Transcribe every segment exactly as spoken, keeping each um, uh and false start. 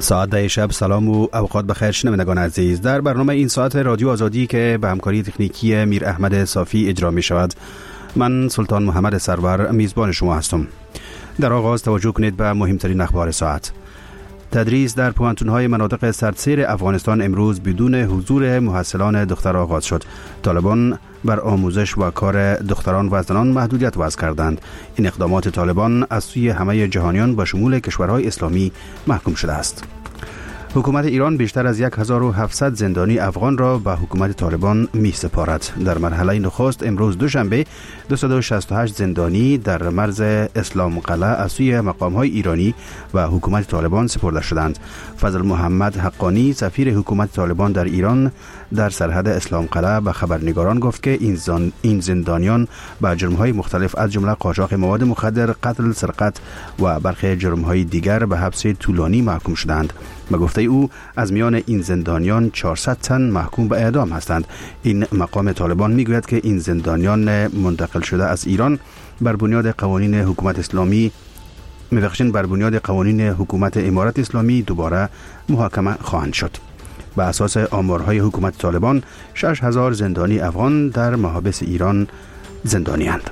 ساعت ده شب. سلام و اوقات بخیر شنوندگان عزیز. در برنامه این ساعت رادیو آزادی که به همکاری تکنیکی میر احمد صافی اجرا می شود، من سلطان محمد سرور میزبان شما هستم. در آغاز توجه کنید به مهمترین اخبار ساعت. تدریس در پوهنتون‌های مناطق سردسیر افغانستان امروز بدون حضور محصلان دختر آغاز شد. طالبان بر آموزش و کار دختران و زنان محدودیت وضع کردند. این اقدامات طالبان از سوی همه جهانیان با شمول کشورهای اسلامی محکوم شده است. حکومت ایران بیشتر از هزار و هفتصد زندانی افغان را به حکومت طالبان می سپارد. در مرحله نخست امروز دوشنبه دویست و شصت و هشت زندانی در مرز اسلام قلعه از سوی مقام‌های ایرانی و حکومت طالبان سپرده شدند. فضل محمد حقانی سفیر حکومت طالبان در ایران در سرحد اسلام قلعه به خبرنگاران گفت که این زن... این زندانیان به جرم‌های مختلف از جمله قاچاق مواد مخدر، قتل، سرقت و برخی جرم‌های دیگر به حبس طولانی محکوم شدند. به گفته او از میان این زندانیان چهارصد تن محکوم به اعدام هستند. این مقام طالبان میگوید که این زندانیان منتقل شده از ایران بر بنیاد قوانین حکومت اسلامی می‌بخشند بر بنیاد قوانین حکومت امارت اسلامی دوباره محاکمه خواهند شد. به اساس آمارهای حکومت طالبان شش هزار زندانی افغان در محابس ایران زندانی‌اند.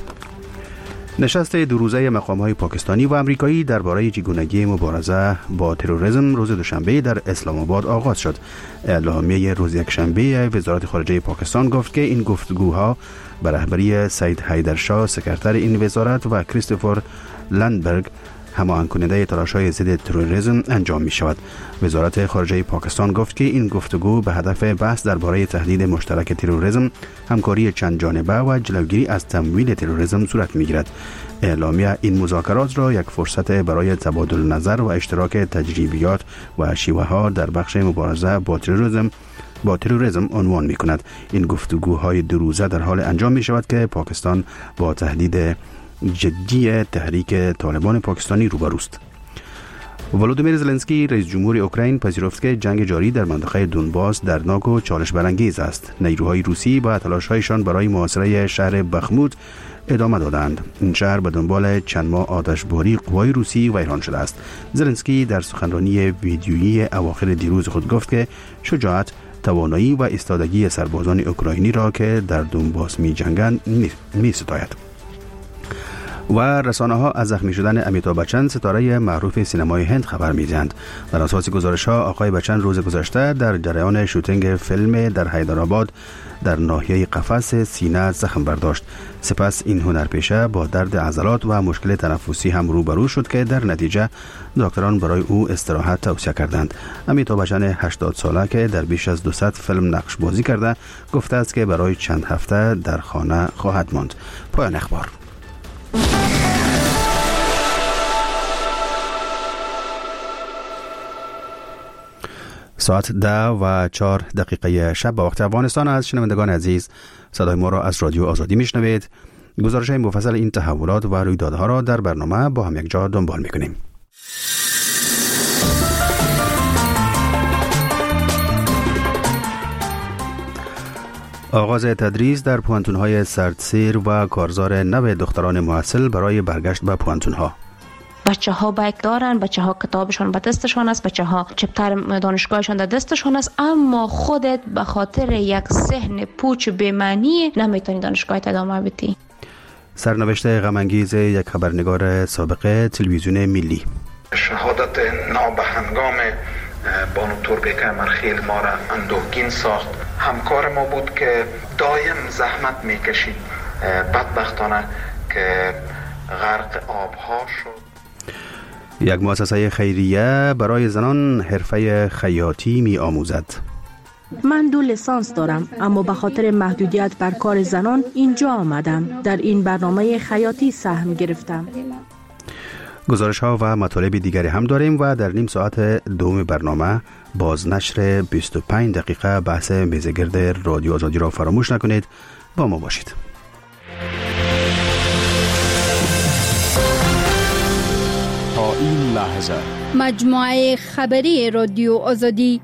نشست دو روزه مقام‌های پاکستانی و آمریکایی درباره چگونگی مبارزه با تروریسم روز دوشنبه در اسلام آباد آغاز شد. اعلامیه روز یکشنبه وزارت خارجه پاکستان گفت که این گفتگوها به رهبری سید حیدرشاه سکرتر این وزارت و کریستوفر لندبرگ هماهنگ کننده تلاش‌های ضد تروریسم انجام می شود. وزارت خارجه پاکستان گفت که این گفتگو به هدف بحث درباره تهدید مشترک تروریسم، همکاری چند جانبه و جلوگیری از تمویل تروریسم صورت می گیرد. اعلامیه این مذاکرات را یک فرصت برای تبادل نظر و اشتراک تجربیات و شیوه ها در بخش مبارزه با تروریسم با تروریسم عنوان می کند. این گفتگوهای دو روزه در حال انجام می شود که پاکستان با تهدید جدی تحریک طالبان پاکستانی روبروست. ولودیمیر زلنسکی رئیس جمهور اوکراین پذیرفت که جنگ جاری در منطقه دونباس دردناک و چالش برانگیز است. نیروهای روسی با تلاش‌هایشان برای محاصره شهر بخموت ادامه دادند. این شهر به دنبال چند ماه آتش‌باری قوای روسی ویران شده است. زلنسکی در سخنرانی ویدیویی اواخر دیروز خود گفت که شجاعت، توانایی و ایستادگی سربازان اوکراینی را که در دونباس می‌جنگند می‌ستاید. و رسانه ها از زخمی شدن امیتابh بچن ستاره معروف سینمای هند خبر می‌دهند. بر اساس گزارش ها آقای بچن روز گذشته در جریان شوتینگ فیلم در حیدرآباد در ناحیه قفس سینه زخم برداشت. سپس این هنرپیشه با درد عضلات و مشکل تنفسی هم روبرو شد که در نتیجه دکتران برای او استراحت توصیه کردند. امیتابh بچن هشتاد ساله که در بیش از دویست فیلم نقش بازی کرده گفته است که برای چند هفته در خانه خواهد ماند. پایان اخبار. ساعت ده و چهار دقیقه شب به وقت افغانستان از شنوندگان عزیز صدای ما را از رادیو آزادی میشنوید. گزارش مفصل این تحولات و رویدادها را در برنامه با هم یک جا دنبال میکنیم. آغاز تدریس در پوهنتون‌های سردسیر و کارزار نو دختران محصل برای برگشت به پوهنتون‌ها. بچه ها بایک دارن، بچه ها کتابشون به دستشون است، بچه ها چپتر دانشگاهشون در دستشون است، اما خودت به خاطر یک ذهن پوچ بی‌معنی نمیتونی دانشگاه ادامه بدی. سرنوشت غم‌انگیز یک خبرنگار سابق تلویزیون ملی. شهادت نابهنگام بانو توربیک مرخیل ما را اندوهگین ساخت. همکار ما بود که دایم زحمت میکشید، بدبختانه که غرق آبها شد. یک مؤسسه خیریه برای زنان حرفه خیاطی می آموزد. من دو لیسانس دارم، اما به خاطر محدودیت بر کار زنان اینجا آمدم. در این برنامه خیاطی سهم گرفتم. گزارش ها و مطالب دیگری هم داریم و در نیم ساعت دوم برنامه بازنشر بیست و پنج دقیقه بحث میزگرد رادیو آزادی را فراموش نکنید. با ما باشید. تا این لحظه مجموعه خبری رادیو آزادی.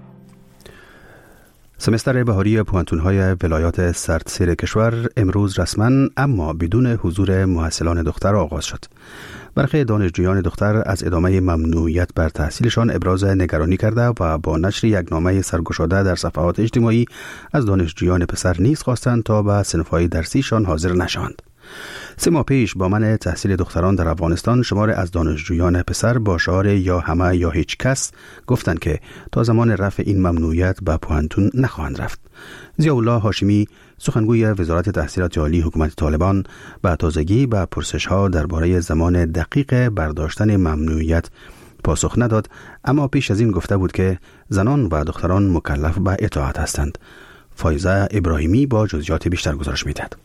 سمستر بهاری پوهنتون‌های ولایات سردسیر کشور امروز رسما اما بدون حضور محصلان دختر آغاز شد. برخی دانشجویان دختر از ادامه ممنوعیت بر تحصیلشان ابراز نگرانی کرده و با نشر یک نامه سرگشاده در صفحات اجتماعی از دانشجویان پسر نیز خواستند تا به صنف‌های درسیشان حاضر نشوند. سه ماه پیش با منع تحصیل دختران در افغانستان شمار از دانشجویان پسر با شعار یا همه یا هیچ کس گفتند که تا زمان رفع این ممنوعیت به پوهنتون نخواهند رفت. ضیاءالله هاشمی سخنگوی وزارت تحصیلات عالی حکومت طالبان به تازگی به پرسش‌ها درباره زمان دقیق برداشتن ممنوعیت پاسخ نداد، اما پیش از این گفته بود که زنان و دختران مکلف به اطاعت هستند. فایزه ابراهیمی با جزئیات بیشتر گزارش می‌دهد.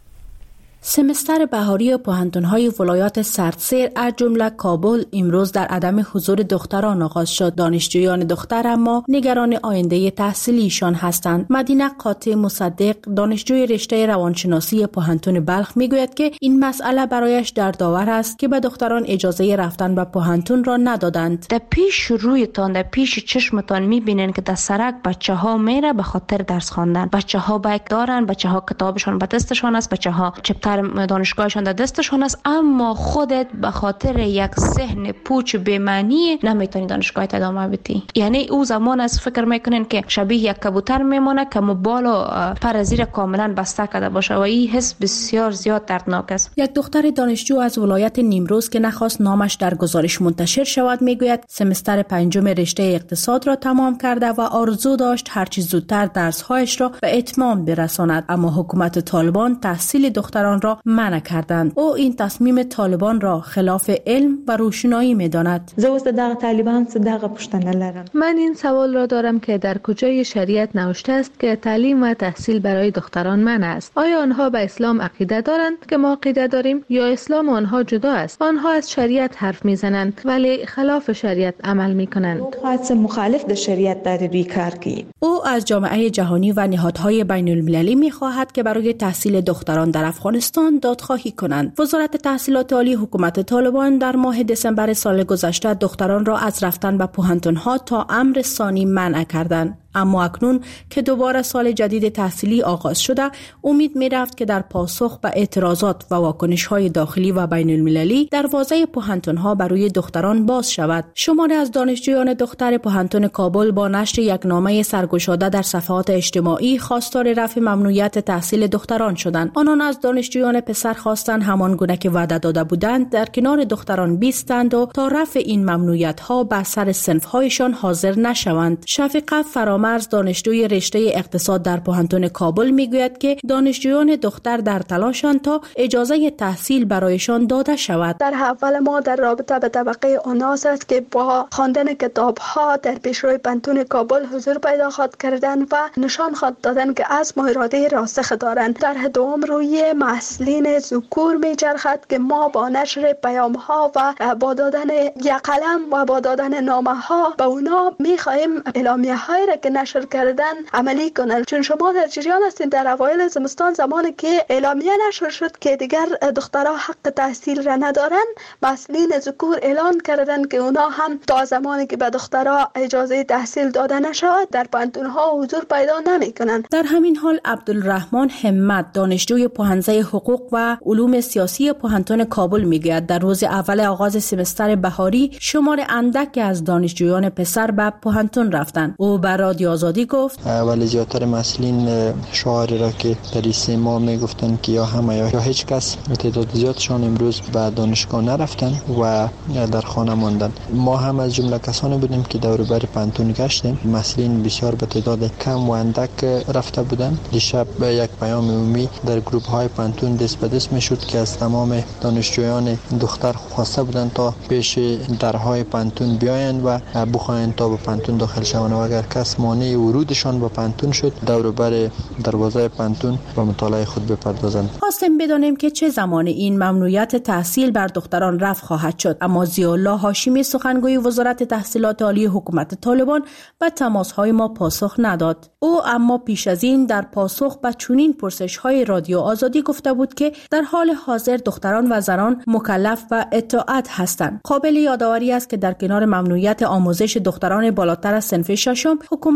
سمستر بهاری پوهنتون‌های ولایات سردسیر از جمله کابل امروز در عدم حضور دختران آغاز شد. دانشجویان دختر اما نگران آینده تحصیلیشان هستند. مدینه قاطع مصدق دانشجوی رشته روانشناسی پوهنتون بلخ میگوید که این مسئله برایش دردآور است که به دختران اجازه رفتن به پوهنتون را ندادند. در پیش رویتان، در پیش چشمتان میبینین که در سرک بچه‌ها میره به خاطر درس خواندن. بچه‌ها بیک دارن، بچه‌ها کتابشون به دستشان است، بچه‌ها چپتر دانشگاهشان در دستشان است، اما خودت به خاطر یک ذهن پوچ بی‌معنی نمیتونی دانشگاه ادامه بدی. یعنی او زمان از فکر میکنین که شبیه یک کبوتر میمونه که مبال و پر زیر کاملا بسته کرده باشه و این حس بسیار زیاد دردناک است. یک دختر دانشجو از ولایت نیمروز که نخواست نامش در گزارش منتشر شود میگوید سمستر پنجم رشته اقتصاد را تمام کرده و آرزو داشت هرچی زودتر درس‌هایش را به اتمام برساند، اما حکومت طالبان تحصیل دختران را منع کردند. او این تصمیم طالبان را خلاف علم و روشنایی می‌داند. زه اوس دغه طالبان څخه دغه پوښتنه لرم. من این سوال را دارم که در کجای شریعت نوشته است که تعلیم و تحصیل برای دختران منع است؟ آیا آنها به اسلام عقیده دارند که ما عقیده داریم یا اسلام آنها جدا است؟ آنها از شریعت حرف میزنند ولی خلاف شریعت عمل میکنند. خاص مخالف د شریعت در دوی کار کوي. او از جامعه جهانی و نهادهای بین المللی می‌خواهد که برای تحصیل دختران در افغانستان دادخواهی کنند. وزارت تحصیلات عالی حکومت طالبان در ماه دسامبر سال گذشته دختران را از رفتن به پوهنتون‌ها تا امر ثانی منع کردند. اما اکنون که دوباره سال جدید تحصیلی آغاز شده، امید می رفت که در پاسخ به اعتراضات و واکنش‌های داخلی و بین المللی دروازه پوهنتون‌ها برای دختران باز شود. شماری از دانشجویان دختر پوهنتون کابل با نشر یک نامه سرگشاده در صفحات اجتماعی خواستار رفع ممنوعیت تحصیل دختران شدند. آنان از دانشجویان پسر خواستند همان گونه که وعده داده بودند در کنار دختران بیستند و تا رفع این ممنوعیت‌ها بر سر صنف‌هایشان حاضر نشوند. شفیقه فرامرز دانشجوی رشته اقتصاد در پوهنتون کابل میگوید که دانشجویان دختر در تلاشند تا اجازه تحصیل برایشان داده شود. در اول ما در رابطه به طبقه اوناس است که با خواندن کتاب‌ها در پیشروی پوهنتون کابل حضور پیدا خواهد کردن و نشان خواهد دادن که از اراده راسخ دارند. در دوم روی مسئولین ذکور میچرخد که ما با نشر پیام‌ها و با دادن یک قلم و با دادن نامه‌ها به اونا می‌خواهیم اعلامیه‌هایی را که نشر کردن عملی کنند. چون شما در جریان هستین در اوایل زمستان زمانی که اعلامیه نشر شد که دیگر دخترها حق تحصیل را ندارن، مسئولین ذکور اعلان کردند که اونا هم تا زمانی که به دخترها اجازه تحصیل داده نشود در پوهنتون‌ها حضور پیدا نمی‌کنند. در همین حال عبدالرحمن همت دانشجوی پوهنځی حقوق و علوم سیاسی پوهنتون کابل میگوید در روز اول آغاز سمستر بهاری شمار اندکی از دانشجویان پسر به پوهنتون رفتند. او بر رادیو آزادی گفت ولی زیادتر مسئولین شعاری را که در این سه ماه میگفتن که یا همه یا هیچ کس، تعداد زیادشان امروز به دانشگاه نرفتن و در خانه ماندن. ما هم از جمله کسانی بودیم که دور و بر پوهنتون گشتیم. مسئولین بسیار به تعداد کم و اندک رفته بودند. دیشب یک پیام عمومی در گروپ های پوهنتون دست به دست میشد که از تمام دانشجویان دختر خواسته بودند تا پیش درهای پوهنتون بیایند و بخواهند تا به پوهنتون داخل شوند و اگر کس مانع ورودشان به پوهنتون شد دور و بر دروازه پوهنتون به مطالعه خود بپردازند. خواستیم بدانیم که چه زمان این ممنوعیت تحصیل بر دختران رفع خواهد شد، اما ضیاءالله هاشمی سخنگوی وزارت تحصیلات عالی حکومت طالبان به تماس‌های ما پاسخ نداد. او اما پیش از این در پاسخ به چنین پرسش‌های رادیو آزادی گفته بود که در حال حاضر دختران و زنان مکلف و اطاعت هستند. قابل یادآوری است که در کنار ممنوعیت آموزش دختران بالاتر از صنف ششم، حکومت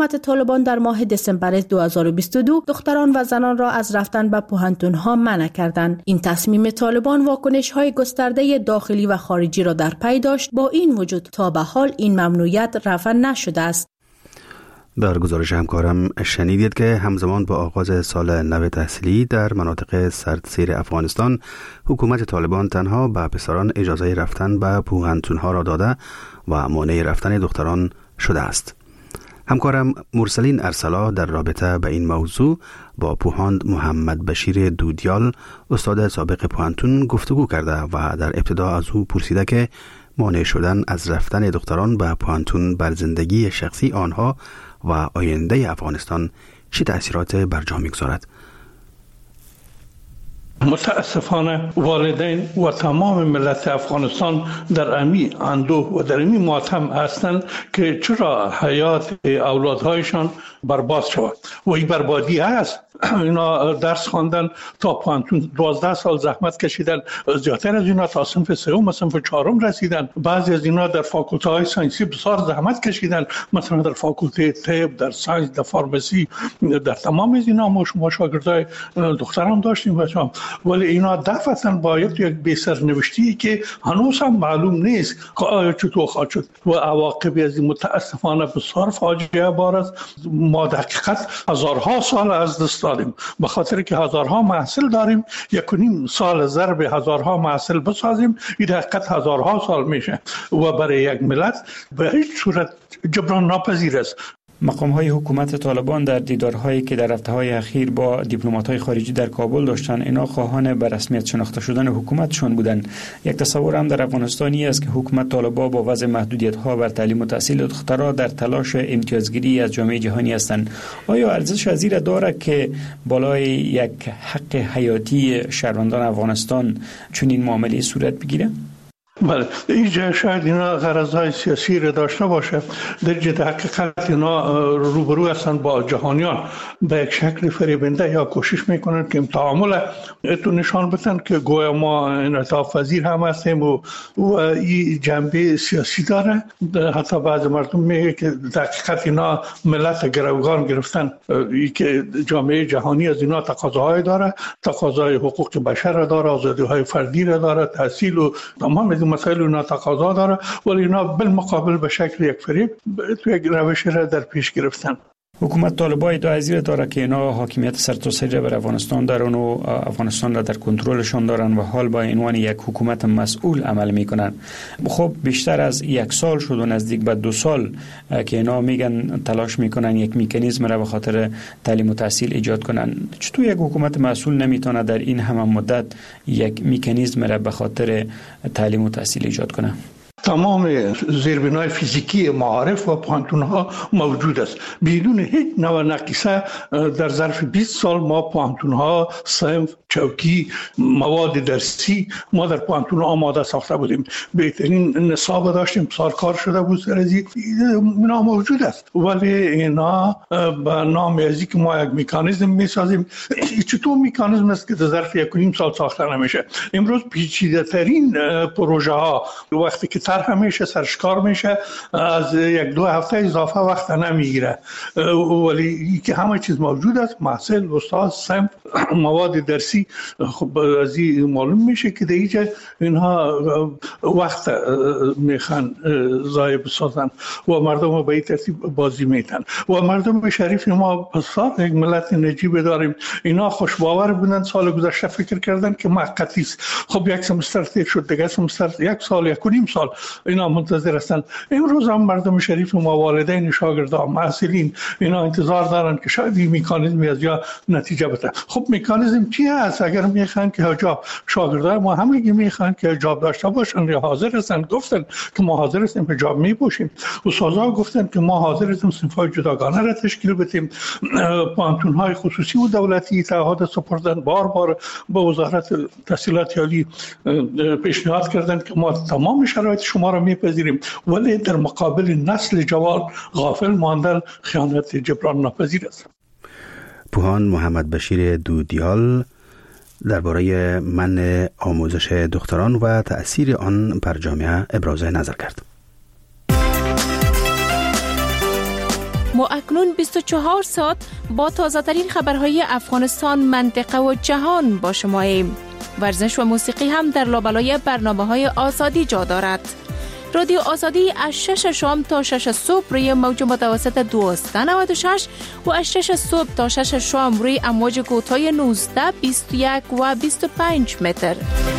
حکومت طالبان در ماه دسامبر دو هزار و بیست و دو دختران و زنان را از رفتن به پوهنتون‌ها منع کردند. این تصمیم طالبان واکنش‌های گسترده داخلی و خارجی را در پی داشت. با این وجود تا به حال این ممنوعیت رفع نشده است. در گزارش همکارم شنیدید که همزمان با آغاز سال نو تحصیلی در مناطق سردسیر افغانستان حکومت طالبان تنها به پسران اجازه رفتن به پوهنتون‌ها را داده و مانع رفتن دختران شده است. همکارم مرسلین ارسلا در رابطه به این موضوع با پوهاند محمد بشیر دودیال استاد سابق پوهنتون گفتگو کرده و در ابتدا از او پرسیده که مانع شدن از رفتن دختران به پوهنتون بر زندگی شخصی آنها و آینده افغانستان چه تأثیرات بر جا می‌گذارد؟ متاسفانه والدین و تمام ملت افغانستان در امی اندوه و در امی ماتم هستند که چرا حیات اولادهایشان برباد شود و این بربادی هست. اینا درس خواندن تا پوهنتون دوازده سال زحمت کشیدن، زیادتر از اینا تا صنف سوم و صنف چهارم رسیدن، بعضی از اینا در فاکولته های ساینسی بسیار زحمت کشیدن، مثلا در فاکولته طب، در ساینس، در فارمسی، در تمام از اینا ما شما شاگردای دختران داشتیم بچه‌ها، ولی اینا دفعتاً باید یک بی‌سرنوشتی که هنوز هم معلوم نیست که آیا چطور خواهد شد و عواقب از این متاسفانه بسیار فاجعه بار است. ما در حقیقت هزارها سال از دست داریم، به خاطر که هزارها محصول داریم، یک و نیم سال ضرب هزارها محصول بسازیم، این در حقیقت هزارها سال میشه و برای یک ملت به هیچ صورت جبران ناپذیر است. مقام‌های حکومت طالبان در دیدارهایی که در هفته‌های اخیر با دیپلمات‌های خارجی در کابل داشتن، اینا خواهان به رسمیت شناخته شدن حکومتشون بودند. یک تصور هم در افغانستانی است که حکومت طالبان با وضع محدودیت‌ها بر تعلیم و تحصیل دخترها در تلاش امتیازگیری از جامعه جهانی هستند. آیا ارزش از این دارد که بالای یک حق حیاتی شهروندان افغانستان چنین معامله صورت بگیره؟ بله، اینجا شاید اینا غرضهای سیاسی را داشته باشه، در جد حقیقت اینا روبرو هستند با جهانیان به یک شکل فریبنده یا کوشش میکنن که تعامل اتو نشان بدن که گویا ما انعطاف پذیر هم هستیم و, و این جنبه سیاسی داره. حتی بعض مردم میگه که در حقیقت اینا ملت گروگان گرفتن، ای که جامعه جهانی از اینا تقاضاهای داره، تقاضای حقوق بشر داره، آزادی‌های فردی را داره، تحصیل و تمام مسائل اونا تقاضا داره، ولی اینا بالمقابل به شکل یک فریب تو یک روش را در پیش گرفتن. حکومت طالبان ادعا از این داره که اینا حاکمیت سرتاسری بر افغانستان دارن و افغانستان را در کنترلشان دارن و حال با عنوان یک حکومت مسئول عمل میکنن. خب بیشتر از یک سال شد و نزدیک به دو سال که اینا میگن تلاش میکنن یک مکانیزم را به خاطر تعلیم و تحصیل ایجاد کنن. چطور یک حکومت مسئول نمیتونه در این همه مدت یک مکانیزم را به خاطر تعلیم و تحصیل ایجاد کنه؟ تمام زیربنای فیزیکی معارف و پوهنتون‌ها موجود است. بدون هیچ نوع نقیصه در ظرف بیست سال ما پوهنتون‌ها، صنف، چوکی، مواد درسی ما در پوهنتون آماده ساخته بودیم. بهترین نصاب داشتیم، سارکار شده بود سرزی، اینا موجود است. ولی اینا به نام ازی که ما یک مکانیزم میسازیم، چطور مکانیزم است که در ظرف یک و نیم سال ساخته نمیشه. امروز پیچیده ترین پروژه ها وقتی که طرح میشه سرشکار میشه از یک دو هفته اضافه وقت نمیگیره، ولی که همه چیز موجود است، محصول، استاد، صنف، مواد درسی. خب از این معلوم میشه که دیگه اینها وقت میخوان ضایع بسازن و مردم به این ترتیب بازی میتن و مردم شریف ما بسیار یک ملت نجیب داریم. اینا خوشباور بودن، سال گذشته فکر کردن که موقتی است. خب یک سمستر تیر شد، دیگه سمستر یک سال یک و نیم سال اینا منتظر هستن. امروز هم مردم شریف ما، والدین شاگردان، محصلین، اینا انتظار دارن که شاید این مکانیزمی از یا نتیجه بده. خب مکانیزم چی هست؟ اگر میخوان که حجاب، شاگردان ما همگی میخوان که حجاب داشته باشن یا حاضر هستن، گفتن که ما حاضر هستیم حجاب میپوشیم. استادا گفتن که ما حاضر هستیم صنف‌های جداگانه را تشکیل بدیم. پوهنتون‌های خصوصی و دولتی تعهد سپردن، بار بار به وزارت تحصیلات عالی پیشنهاد کردن که ما تمام شرایط شما را میپذیریم، ولی در مقابل نسل جوان غافل ماندن خیانت جبران ناپذیر است. پوهان محمد بشیر دودیال درباره منع آموزش دختران و تأثیر آن بر جامعه ابراز نظر کرد. ما اکنون بیست و چهار ساعت با تازه ترین خبرهای افغانستان، منطقه و جهان با شماییم. ورزش و موسیقی هم در لابلای برنامه‌های آزادی جا دارد. رادیو آزادی از شش شام تا شش صبح روی موج متوسط دویست و نود و شش و از شش صبح تا شش شام روی امواج کوتاه نوزده، بیست و یک و بیست و پنج متر.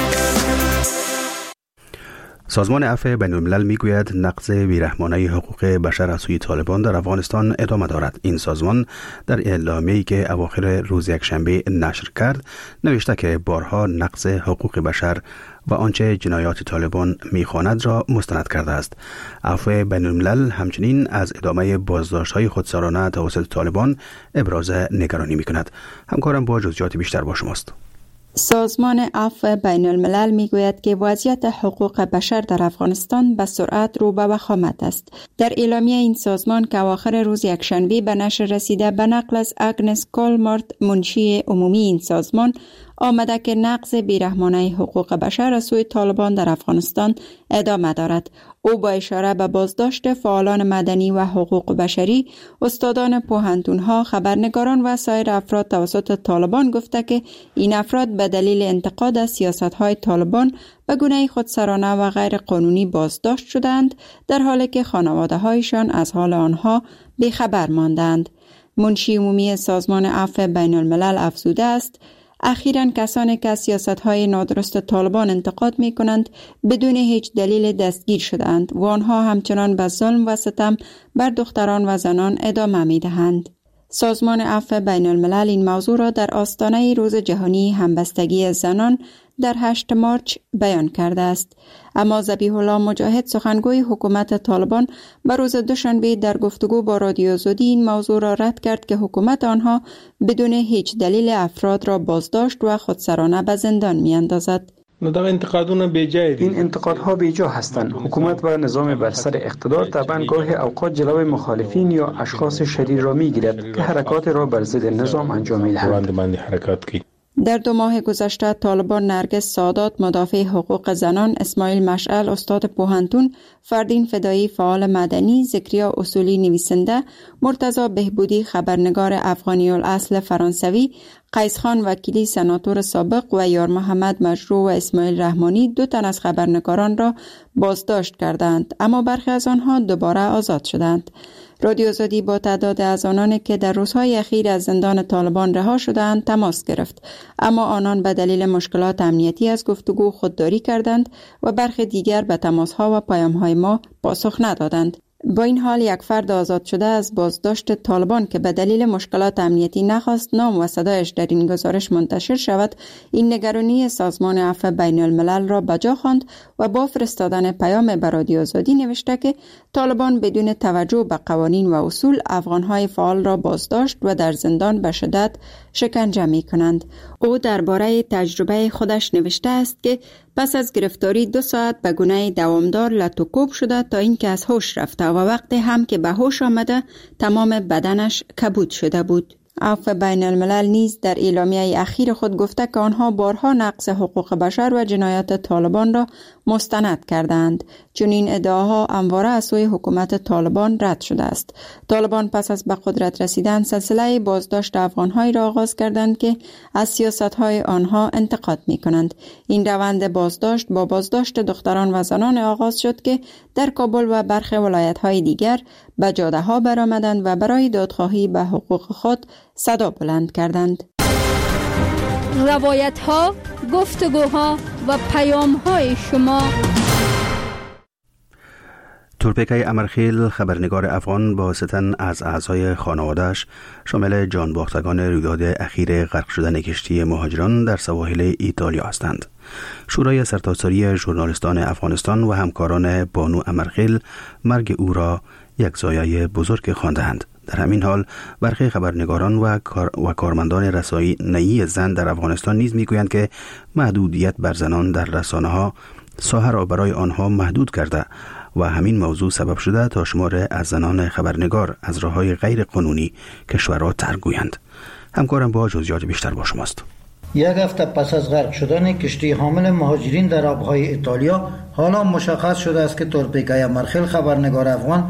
سازمان عفو بین الملل میگوید نقض بیرحمانه حقوق بشر از سوی طالبان در افغانستان ادامه دارد. این سازمان در اعلامیه‌ای که اواخر روز یکشنبه نشر کرد نوشته که بارها نقض حقوق بشر و آنچه جنایات طالبان میخواند را مستند کرده است. عفو بین الملل همچنین از ادامه بازداشت‌های خودسرانه توسط طالبان ابراز نگرانی میکند. همکارم با جزئیات بیشتر با شماست. سازمان عفو بین الملل میگوید که وضعیت حقوق بشر در افغانستان به سرعت رو به وخامت است. در اعلامیه این سازمان که اواخر روز یکشنبه به نشر رسیده به نقل از اگنس کولمارت، منشی عمومی این سازمان، آمده که نقض بیرحمانه حقوق بشر از سوی طالبان در افغانستان ادامه دارد. او با اشاره به بازداشت فعالان مدنی و حقوق بشری، استادان پوهنتون‌ها، خبرنگاران و سایر افراد توسط طالبان گفته که این افراد به دلیل انتقاد از سیاست‌های طالبان به گونه خودسرانه و غیر قانونی بازداشت شدند، در حالی که خانواده‌هایشان از حال آنها بیخبر ماندند. منشی عمومی سازمان عفو بین الملل افزوده است اخیراً کسانی که از سیاست‌های نادرست طالبان انتقاد می‌کنند بدون هیچ دلیل دستگیر شدند و آنها همچنان به ظلم و ستم بر دختران و زنان ادامه می‌دهند. سازمان عفو بین الملل این موضوع را در آستانه روز جهانی همبستگی زنان در هشت مارچ بیان کرده است. اما ذبیح الله مجاهد، سخنگوی حکومت طالبان، به روز دوشنبه در گفتگو با رادیو آزادی این موضوع را رد کرد که حکومت آنها بدون هیچ دلیل افراد را بازداشت و خودسرانه به زندان می‌اندازد. این انتقادها بیجا هستند. حکومت و نظام بر سر اقتدار طبعا گاهی اوقات جلوی مخالفین یا اشخاص شریر را میگیرد که حرکات را بر ضد نظام انجام میدهند. در دو ماه گذشته طالبان نرگس سادات، مدافع حقوق زنان، اسماعیل مشعل، استاد پوهنتون، فردین فدایی فعال مدنی، ذکریا اصولی نویسنده، مرتضی بهبودی خبرنگار افغانی الاصل فرانسوی، قیس خان وکیلی سناتور سابق و یار محمد مجروح و اسماعیل رحمانی دو تن از خبرنگاران را بازداشت کردند، اما برخی از آنها دوباره آزاد شدند. رادیو آزادی با تعداد از آنانی که در روزهای اخیر از زندان طالبان رها شدند تماس گرفت، اما آنان به دلیل مشکلات امنیتی از گفتگو خودداری کردند و برخی دیگر به تماس‌ها و پیام‌های ما پاسخ ندادند. با این حال یک فرد آزاد شده از بازداشت طالبان که به دلیل مشکلات امنیتی نخواست نام و صدایش در این گزارش منتشر شود، این نگرانی سازمان عفو بین الملل را بجا خواند و با فرستادن پیام به رادیو آزادی نوشته که طالبان بدون توجه به قوانین و اصول افغانهای فعال را بازداشت و در زندان به شدت شکنجه می کنند. او درباره تجربه خودش نوشته است که پس از گرفتاری دو ساعت به گونه دوامدار لطوکوب شده تا اینکه از هوش رفته و وقتی هم که به هوش آمده تمام بدنش کبود شده بود. عفو بین الملل نیز در اعلامیه اخیر خود گفته که آنها بارها نقض حقوق بشر و جنایات طالبان را مستند کردند، چون این ادعاها همواره از سوی حکومت طالبان رد شده است. طالبان پس از به قدرت رسیدن سلسله بازداشت افغان‌هایی را آغاز کردند که از سیاست‌های آنها انتقاد می‌کنند. این روند بازداشت با بازداشت دختران و زنان آغاز شد که در کابل و برخی ولایت‌های دیگر به جاده‌ها برآمدند و برای دادخواهی به حقوق خود صدا بلند کردند. روایت‌ها، گفتگوها و پیام‌های شما. تورپیکای امرخیل، خبرنگار افغان، با ستن از اعضای خانواده‌اش شامل جانباختگان رویداد اخیر غرق شدن کشتی مهاجران در سواحل ایتالیا هستند. شورای سرتاسری ژورنالیستان افغانستان و همکاران بانو امرخیل مرگ او را یک ضایعه بزرگ خواندند. در همین حال برخی خبرنگاران و, کار و کارمندان رسانه‌ای زن در افغانستان نیز میگویند که محدودیت بر زنان در رسانه‌ها ساحه را برای آنها محدود کرده و همین موضوع سبب شده تا شمار از زنان خبرنگار از راه‌های غیر قانونی کشور را ترک گویند. همکارم با جزئیات بیشتر با شماست. یک هفته پس از غرق شدن کشتی حامل مهاجرین در آبهای ایتالیا، حالا مشخص شده است که تورپیکای امرخیل، خبرنگار افغان،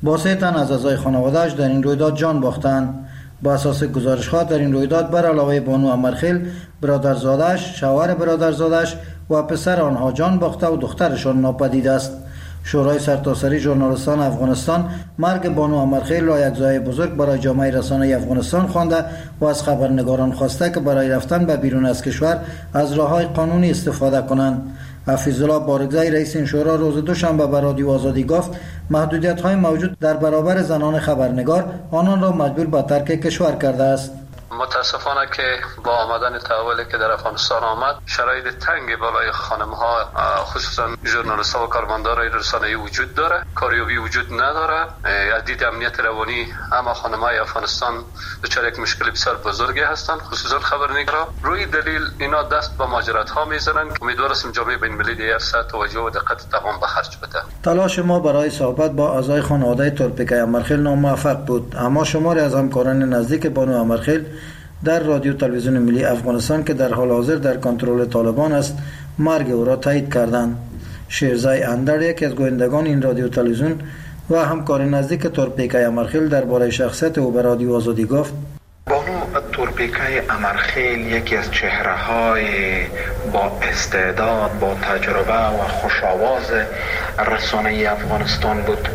با سه تن از اعضای خانواده‌اش در این رویداد جان باختند. با اساس گزارش‌ها در این رویداد بر علاوه بانو امرخیل، برادرزادش، شوهر برادرزادش و پسر آنها جان باخته و دخترشان ناپدید است. شورای سرتاسری ژورنالیستان افغانستان مرگ بانو امرخیل را یک ضایعه بزرگ برای جامعه رسانه‌ای افغانستان خوانده و از خبرنگاران خواسته که برای رفتن به بیرون از کشور از راه‌های قانونی استفاده کنند. حفیظ الله بارگزای رئیس این شورا روز دوشنبه به رادیو آزادی گفت محدودیت‌های موجود در برابر زنان خبرنگار آنان را مجبور به ترک کشور کرده است. متاسفانه که با آمدن تحولی که در افغانستان آمد، شرایط تنگ بالای خانم ها خصوصا ژورنالیست ها و کارمندان رسانه‌ای وجود داره، کاریابی وجود نداره. از دید امنیت روانی اما خانم های افغانستان دچار یک مشکل بسیار بزرگی هستند، خصوصا خبرنگارا. روی دلیل اینا دست به ماجرات ها میزنن. امیدوار هستیم جامعه بین المللی دیگر سخت توجه و دقت تمام به خرج بده. تلاش ما برای صحبت با اعضای خانواده تورپیکای امرخیل ناموفق بود، اما شماری از همکاران نزدیک بانو امرخیل در رادیو تلویزیون ملی افغانستان که در حال حاضر در کنترل طالبان است مرگ او را تایید کردند. شیرزای اندر، یکی از گویندگان این رادیو تلویزیون و همکار نزدیک تورپیکای امرخیل، درباره شخصیت او به رادیو آزادی گفت: بانو تورپیکای امرخیل یکی از چهره‌های با استعداد، با تجربه و خوش‌آواز رسانه‌ای افغانستان بود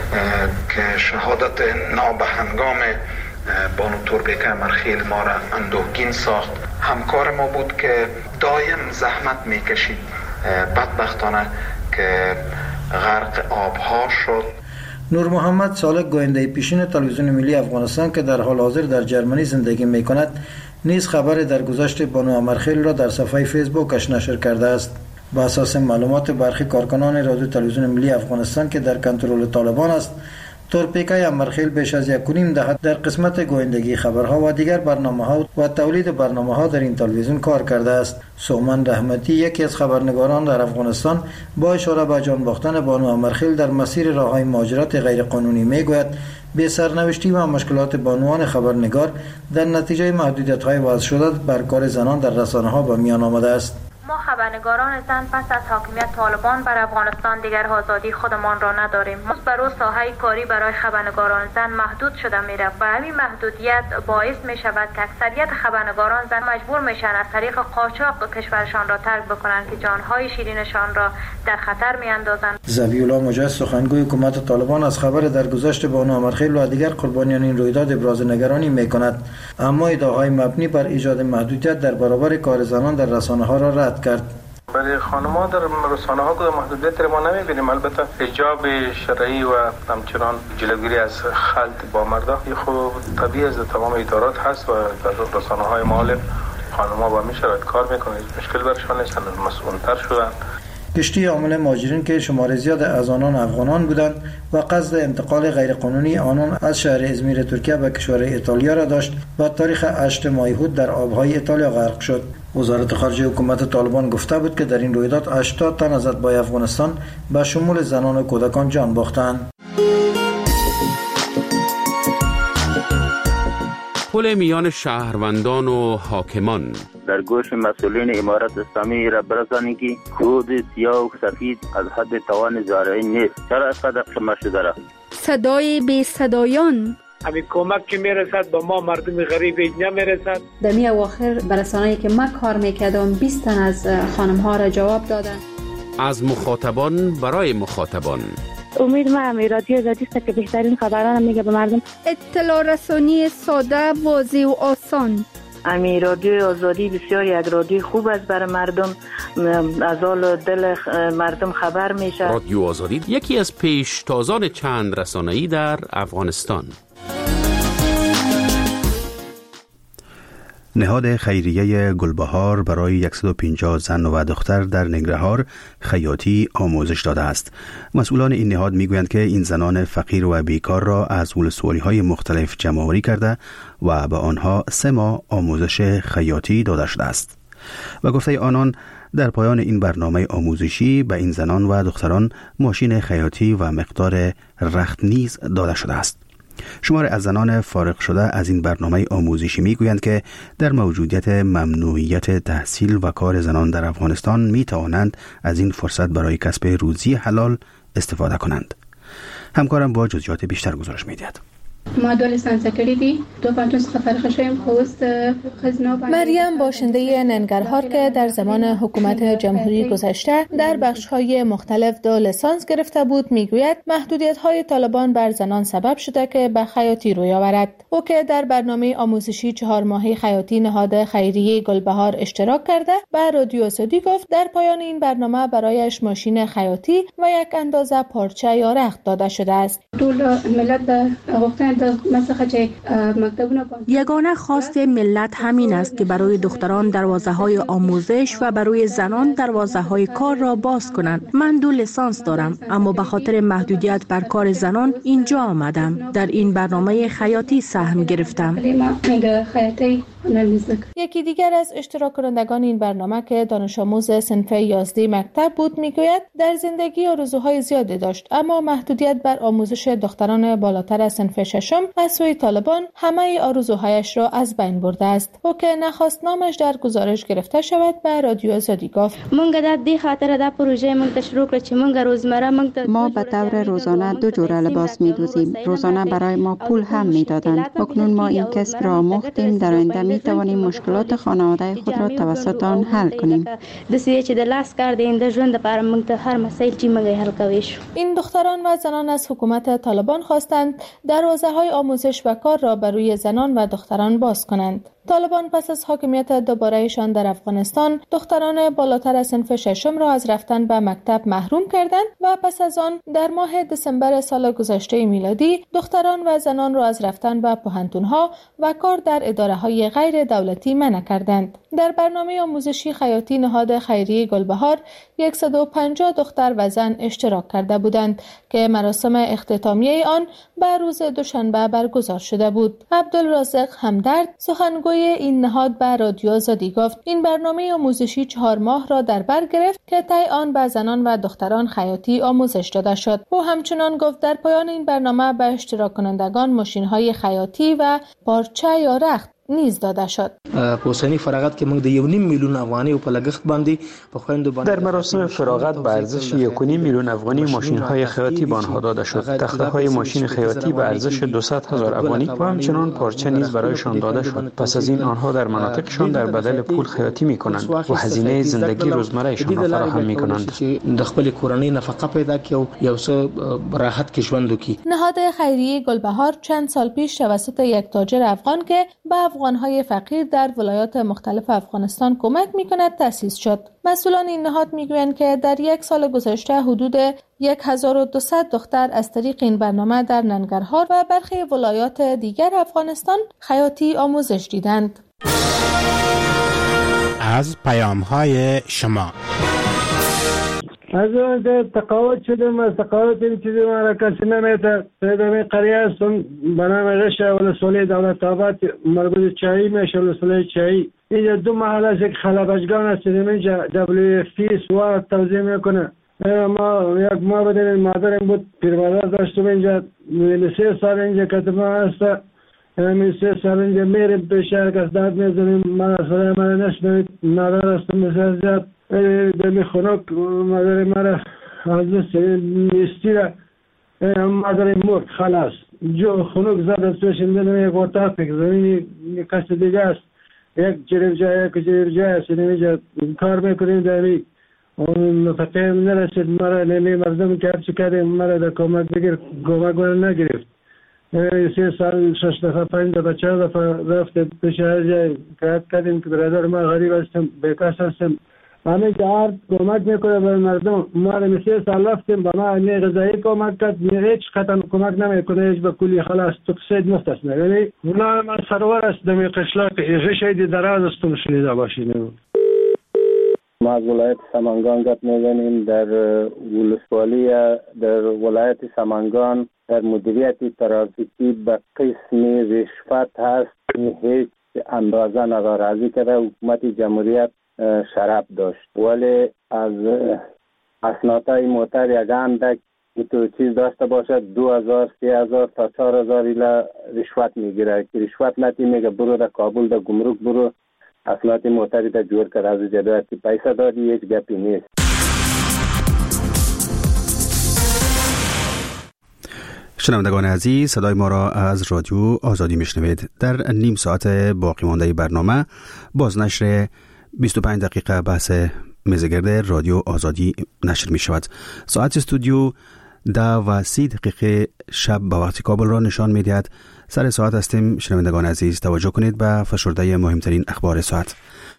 که شهادت نابهنگام بانو تورپیکای امرخیل ما را اندوهگین ساخت. همکار ما بود که دایم زحمت میکشید، بدبختانه که غرق آبها شد. نور محمد صالح، گوینده پیشین تلویزیون ملی افغانستان که در حال حاضر در جرمنی زندگی میکند، نیز خبر درگذشت بانو امرخیل را در صفحه فیسبوکش نشر کرده است. با اساس معلومات برخی کارکنان رادیو تلویزیون ملی افغانستان که در کنترل طالبان است، تورپیکای امرخیل بیش از یک و نیم دهه در قسمت گویندگی خبرها و دیگر برنامه‌ها و تولید برنامه‌ها در این تلویزیون کار کرده است. سومن رحمتی، یکی از خبرنگاران در افغانستان، با اشاره به جان باختن بانو امرخیل در مسیر راه‌های مهاجرت غیرقانونی میگوید به سرنوشتی و مشکلات بانوان خبرنگار در نتیجه محدودیت‌های وضع شده بر کار زنان در رسانه‌ها به میان آمده است. ما خبرنگاران زن پس از حاکمیت طالبان بر افغانستان دیگر آزادی خودمان را نداریم. روز به روز ساحه کاری برای خبرنگاران زن محدود شده میره و همین محدودیت باعث می شود که اکثریت خبرنگاران زن مجبور میشن از طریق قاچاق کشورشان را ترک بکنند که جانهای شیرینشان را در خطر میاندازند. ذبیح الله مجاهد، سخنگوی حکومت طالبان، از خبر درگذشت بانو امرخیل و دیگر قربانیان این رویداد ابراز نگرانی میکند، اما ادعاهای مبنی بر ایجاد محدودیت در برابر کار زنان در رسانه‌ها را رد کرد. ولی خانم‌ها در رسانه‌ها که محدودیت را ما نمی‌بینیم، البته حجاب شرعی و همچنان جلوگیری از خلط با مردان خود طبیعی از تمام ادارات هست و در رسانه‌های مالک خانم‌ها با همین شرایط کار می‌کنند، مشکل برشان نیست، مسئول‌تر شدن. کشتی حامل مهاجرین که شمار زیاد از آنان افغانان بودند و قصد انتقال غیرقانونی آنان از شهر ازمیر ترکیه به کشور ایتالیا را داشت و تاریخ هشت ماه هود در آبهای ایتالیا غرق شد. وزارت خارجه حکومت طالبان گفته بود که در این رویداد هشتاد تن از اتباع افغانستان به شمول زنان و کودکان جان باختند. پل میان شهروندان و حاکمان در گوش مسئولین امارت اسلامی را برسانید که خود سیاه و سفید از حد توان زارعی نیست. چرا از قدر شما شده را؟ صدای بی صدایان، همین کمک که میرسد با ما مردم غریب نمیرسد. در می اواخر برسانه‌ای که من کار میکردم بیست تن از خانم ها را جواب دادن. از مخاطبان برای مخاطبان. امید ما هم رادیو آزادی است که بهترین خبران میگه به مردم. اطلاع رسانی ساده، واضح و آسان. امی رادیو آزادی بسیار یک رادیو خوب است برای مردم، از حال دل مردم خبر میشه. رادیو آزادی یکی از پیشتازان چند رسانه‌ای در افغانستان. نهاد خیریه گلبهار برای صد و پنجاه زن و دختر در ننگرهار خیاطی آموزش داده است. مسئولان این نهاد میگویند که این زنان فقیر و بیکار را از ولسوالی‌های مختلف جمع‌آوری کرده و به آنها سه ماه آموزش خیاطی داده شده است. و گفته آنان در پایان این برنامه آموزشی به این زنان و دختران ماشین خیاطی و مقدار رخت نیز داده شده است. شمار از زنان فارغ شده از این برنامه آموزشی میگویند که در موجودیت ممنوعیت تحصیل و کار زنان در افغانستان می توانند از این فرصت برای کسب روزی حلال استفاده کنند. همکارم با جزئیات بیشتر گزارش می‌دهد. ما دو لیسانس کردی دو پانتون سفر خشایم خوست خزنا. مریم باشنده ننگرهار که در زمان حکومت جمهوری گذشته در بخش‌های مختلف دو لیسانس گرفته بود میگوید محدودیت‌های طالبان بر زنان سبب شده که به خیاطی روی آورد. او که در برنامه آموزشی چهار ماهه خیاطی نهاد خیریه گلبهار اشتراک کرده به رادیو آزادی گفت در پایان این برنامه برایش ماشین خیاطی و یک اندازه پارچه یا رخت داده شده است. ملت یگانه خواست ملت همین است که برای دختران دروازه‌های آموزش و برای زنان دروازه‌های کار را باز کنند. من دو لیسانس دارم اما به خاطر محدودیت بر کار زنان اینجا آمدم. در این برنامه خیاطی سهم گرفتم. یکی دیگر از اشتراک کنندگان این برنامه که دانش آموز صنف یازده مکتب بود میگوید در زندگی آرزوهای زیادی داشت اما محدودیت بر آموزش دختران بالاتر از صنف ششم از سوی طالبان همه آرزوهایش را از بین برده است. او که نخواست نامش در گزارش گرفته شود به رادیو آزادی گفت ما به طور روزانه دو جور لباس می‌دوزیم. روزانه برای ما پول هم می‌دادند. اکنون ما این کسب را آموختیم، در آینده می‌توانیم مشکلات خانواده خود را توسط آن حل کنیم. این دختران و زنان از حکومت طالبان خواستند دروازه‌های آموزش و کار را بر روی زنان و دختران باز کنند. طالبان پس از حاکمیت دوباره‌شان در افغانستان دختران بالاتر از صنف ششم را از رفتن به مکتب محروم کردند و پس از آن در ماه دسامبر سال گذشته میلادی دختران و زنان را از رفتن به پوهنتون‌ها و کار در اداره‌های غیر دولتی منع کردند. در برنامه آموزشی خیاطی نهاد خیریه گلبهار صد و پنجاه دختر و زن اشتراک کرده بودند که مراسم اختتامیه آن به روز دوشنبه برگزار شده بود. عبدالرازق همدرد سخنگوی این نهاد به رادیو آزادی گفت این برنامه آموزشی چهار ماه را در بر گرفت که طی آن به زنان و دختران خیاطی آموزش داده شد. او همچنان گفت در پایان این برنامه به اشتراک کنندگان ماشین‌های خیاطی و پارچه یا رخت نیز داده شد. پوسانی فراغت که موږ د یو نیم میلیون افغاني په لګښت باندې په خويندو باندې در مراسم فراغت به ارزش یک و نیم میلیون افغانی ماشین‌های خیاطی به آنها داده شد. تخته‌های ماشین خیاطی به ارزش دویست هزار افغانی و همچنان پارچه نیز برایشان داده شد. پس از این آنها در مناطقشان در بدل پول خیاطی می‌کنند و هزینه زندگی روزمره‌شان را فراهم می‌کنند. د خپل کورنۍ نفقه پیدا کړي یو څه راحت کې ژوند وکړي. نهاد خیریه گلبهار چند سال پیش توسط یک تاجر افغان که به افغان‌های فقیر در ولایات مختلف افغانستان کمک می‌کند تأسیس شد. مسئولان این نهاد می‌گویند که در یک سال گذشته حدود هزار و دویست دختر از طریق این برنامه در ننگرهار و برخی ولایات دیگر افغانستان خیاطی آموزش دیدند. از پیام‌های شما از اون تقاعد شدم از تقاعد این چیزی ما را کسی نمیده پیدامی قریه هستم به نام رشه ولسوالی دولت آباد مربوط چایی میشه ولسوالی چایی اینجا دو محل است یک خلبشگان است اینجا دبلیو اف پی سوار توضیح میکنه ما یک ما بدین مادرم بود پیرمادر داشتم اینجا سه سال اینجا کتبه هست همین سه سال اینجا میریم پیشه کس داد میزنیم من اصلا من نشنوید مادر هستم مثل زیاد دمی خنک مادر مرا از نیستی را مادر مرد خلاص جو خنک زد از توش اندنم یک اتاق یک زمینی کس دیگه است یک جریب جای یک جریب جای است اینجا کار میکنیم دمی نفقه نرسید مرا نمی مردم که هرچی کردیم مرا در کمک بگیر کمک مرا نگرفت سه سال شش دفعه پنج دفعه چهار دفعه رفت پیش هر جای کار کردیم که برادر ما غریب هستم بیکار هستم همه جهار کمک میکنه به مردم ما رو سه سال رفتیم به ما نه غذایی کمک کرد نه هیچ قطعا کمک نمیکنه هیچ به کلی خلاص تو سید مختص نه یعنی اونا من سرور است دمی قشلاق غشید دراز استم شنیده باشین. ما از ولایت سمنگان گپ میزنیم در ولسوالی در ولایت سمنگان در مدیریت ترافیکی به قسمی رشوت هست هیچ اندازه ناراضی کرده حکومت جمهوریت شراب داشت ولی از اسنادهای موتر یک اندک تو چیز داشته باشد دو هزار سی هزار تا چهار هزار ایلا رشوت میگیره که رشوت نتی میگه برو در کابل در گمرک برو اسناد موتری تا جور کرد از جدا که پیسه دادی هیچ گپی نیست. شنوندگان عزیز، صدای ما را از رادیو آزادی میشنوید. در نیم ساعت باقی مانده برنامه بازنشر بیست و پنج دقیقه بحث میزگرد رادیو آزادی نشر می شود. ساعت استودیو ده و سی دقیقه شب به وقت کابل را نشان می دهد. سر ساعت هستیم. شنوندگان عزیز، توجه کنید به فشرده مهمترین اخبار ساعت.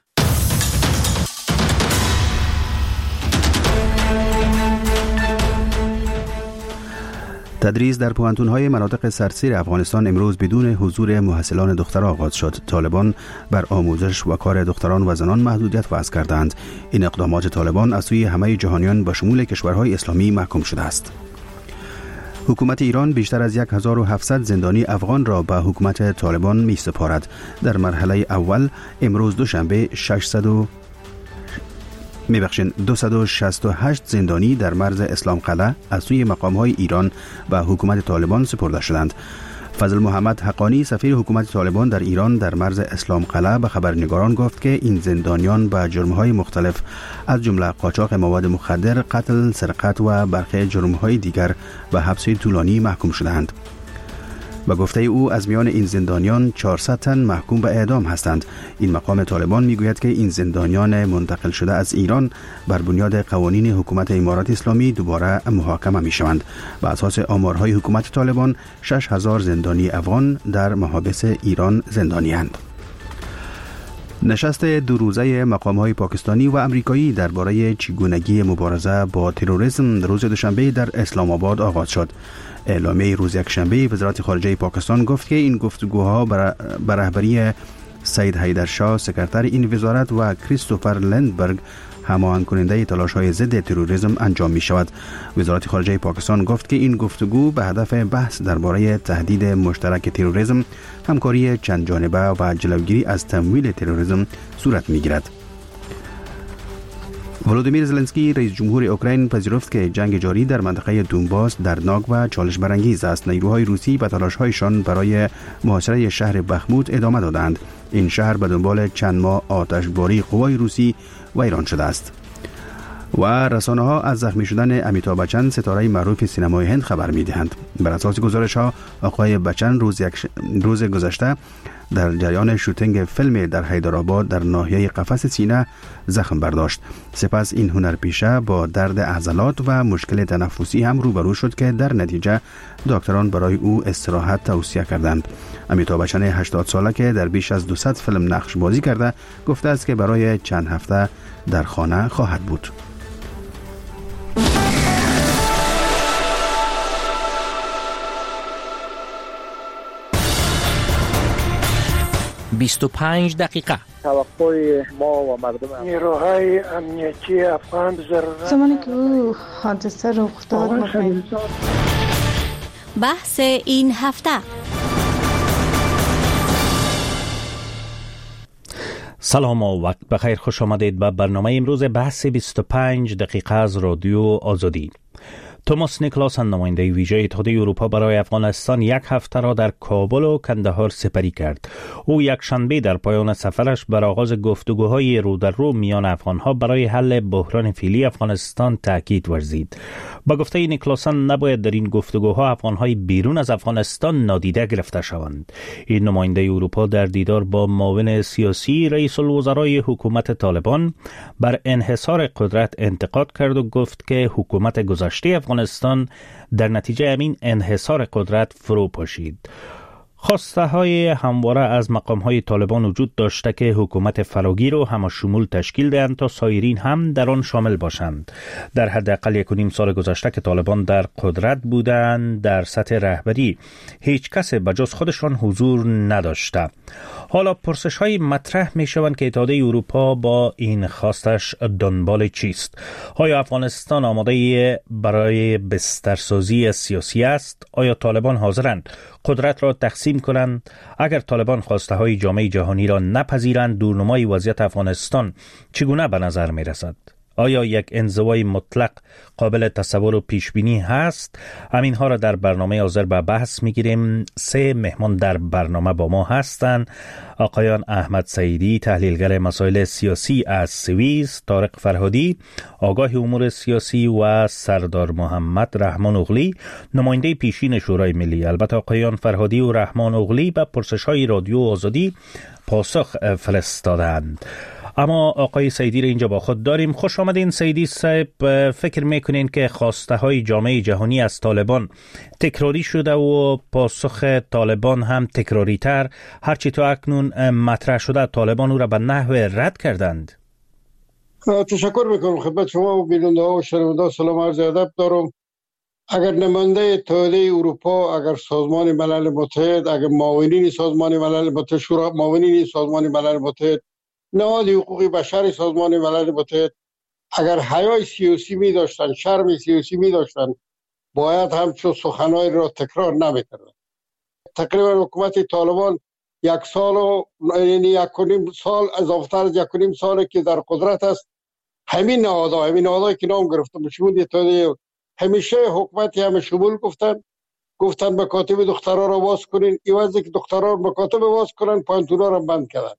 تدریس در پوهنتون‌های مناطق سرسیر افغانستان امروز بدون حضور محصلان دختر آغاز شد. طالبان بر آموزش و کار دختران و زنان محدودیت وضع کردند. این اقدامات طالبان از سوی همه جهانیان به شمول کشورهای اسلامی محکوم شده است. حکومت ایران بیشتر از هزار و هفتصد زندانی افغان را به حکومت طالبان می سپارد. در مرحله اول امروز دوشنبه ششصد میبخشین دویست و شصت و هشت زندانی در مرز اسلام قلعه از سوی مقام‌های ایران و حکومت طالبان سپرده شدند. فضل محمد حقانی سفیر حکومت طالبان در ایران در مرز اسلام قلعه به خبرنگاران گفت که این زندانیان به جرم‌های مختلف از جمله قاچاق مواد مخدر، قتل، سرقت و برخی جرم‌های دیگر به حبس طولانی محکوم شدند. به گفته او از میان این زندانیان چهارصد تن محکوم به اعدام هستند. این مقام طالبان میگوید که این زندانیان منتقل شده از ایران بر بنیاد قوانین حکومت امارات اسلامی دوباره محاکمه می شوند. بر اساس آمارهای حکومت طالبان شش هزار زندانی افغان در محابس ایران زندانی اند. نشست دو روزه مقام‌های پاکستانی و امریکایی درباره چگونگی مبارزه با تروریسم روز دوشنبه در اسلام آباد آغاز شد. اعلامیه روز یکشنبه وزارت خارجه پاکستان گفت که این گفتگوها بر رهبری سید حیدرشاه سکرتر این وزارت و کریستوفر لندبرگ هماهنگ کننده تلاش‌های ضد تروریسم انجام می شود. وزارت خارجه پاکستان گفت که این گفتگو به هدف بحث درباره تهدید مشترک تروریسم، همکاری چند جانبه و جلوگیری از تمویل تروریسم صورت می گیرد. ولودیمیر زلنسکی رئیس جمهور اوکراین پذیرفت که جنگ جاری در منطقه دونباس دردناک و چالش برانگیز است. نیروهای روسی به تلاش‌هایشان برای محاصره شهر بخموت ادامه دادند. این شهر به دنبال چند ماه آتشباری قوای روسی و ایران شده است. و رسانه‌ها از زخمی شدن امیتاب بچن ستاره معروف سینمای هند خبر می‌دهند. بر اساس گزارش‌ها آقای بچن روز یک ش... روز گذشته در جریان شوتینگ فیلم در حیدرآباد در ناحیه قفس سینه زخم برداشت. سپس این هنرپیشه با درد عضلات و مشکل تنفسی هم روبرو شد که در نتیجه دکتران برای او استراحت توصیه کردند. امیتاب بچن هشتاد ساله که در بیش از دویست فیلم نقش بازی کرده گفته است که برای چند هفته در خانه خواهد بود. بیست و پنج دقیقه توقع ما و مردم نیروهای امنیتی افغان ضرورت زمانی که او حادثه رخ داد بحث این هفته. سلام و وقت بخیر، خوش آمدید به برنامه امروز بحث بیست و پنج دقیقه از رادیو آزادی. توماس نیکلاسن نماینده ویژه اتحادیه اروپا برای افغانستان یک هفته را در کابل و کندهار سپری کرد. او یک شنبه در پایان سفرش بر آغاز گفتگوهای رو در رو میان افغانها برای حل بحران فعلی افغانستان تاکید ورزید. با گفته نیکلاسن نباید در این گفتگوها افغانهای بیرون از افغانستان نادیده گرفته شوند. این نماینده اروپا در دیدار با معاون سیاسی رئیس الوزرای حکومت طالبان بر انحصار قدرت انتقاد کرد و گفت که حکومت گذشته افغانستان در نتیجه همین انحصار قدرت فرو پاشید. خواسته های همواره از مقام های طالبان وجود داشته که حکومت فراگیر و همشمول تشکیل دهند تا سایرین هم در آن شامل باشند. در حداقل یک و نیم سال گذشته که طالبان در قدرت بودند، در سطح رهبری هیچ کس بجز خودشان حضور نداشته. حالا پرسش های مطرح می شوند که اتحادیه اروپا با این خواستش دنبال چیست؟ آیا افغانستان آماده برای بسترسازی سیاسی است؟ آیا طالبان حاضرند قدرت را تقسیم کنند؟ اگر طالبان خواسته های جامعه جهانی را نپذیرند، دورنمای وضعیت افغانستان چگونه به نظر می رسد؟ آیا یک انزوای مطلق قابل تصور و پیش بینی هست؟ همین ها را در برنامه حاضر به بحث میگیریم. سه مهمان در برنامه با ما هستند: آقایان احمد سعیدی، تحلیلگر مسائل سیاسی از سوئیس، طارق فرهادی، آگاه امور سیاسی و سردار محمد رحمان اغلی، نماینده پیشین شورای ملی. البته آقایان فرهادی و رحمان اغلی به پرسش‌های رادیو آزادی پاسخ فرستادند. اما آقای سعیدی را اینجا با خود داریم. خوش آمدین سعیدی صاحب. فکر میکنین که خواسته های جامعه جهانی از طالبان تکراری شده و پاسخ طالبان هم تکراری تر؟ هرچی تا اکنون مطرح شده طالبان او را به نحو رد کردند. تشکر میکنم خدمت شما و بیننده ها و شنونده ها. سلام عرض ادب دارم. اگر نماینده اتحادیه اروپا، اگر سازمان ملل متحد، اگر معاونین سازمان ملل متحد، شورا معاونین سازمان ملل متحد، نهاد حقوق بشر سازمان ملل متحد اگر حیای سیاسی می داشتن، شرم سیاسی می داشتن، باید همچون سخنهای را تکرار نمی کردن. تقریبا حکومت طالبان یک سال و یعنی یک و نیم سال، اضافه از یک و نیم ساله که در قدرت است، همین نهادها، همین نهادهایی که نام گرفتم بشمول اتحادیه، همیشه حکومتی همه شمول گفتن گفتن مکاتب دخترها را باز کنین. ایوازی که دخترها مکاتب باز کنن، پانتونا را بند کردن.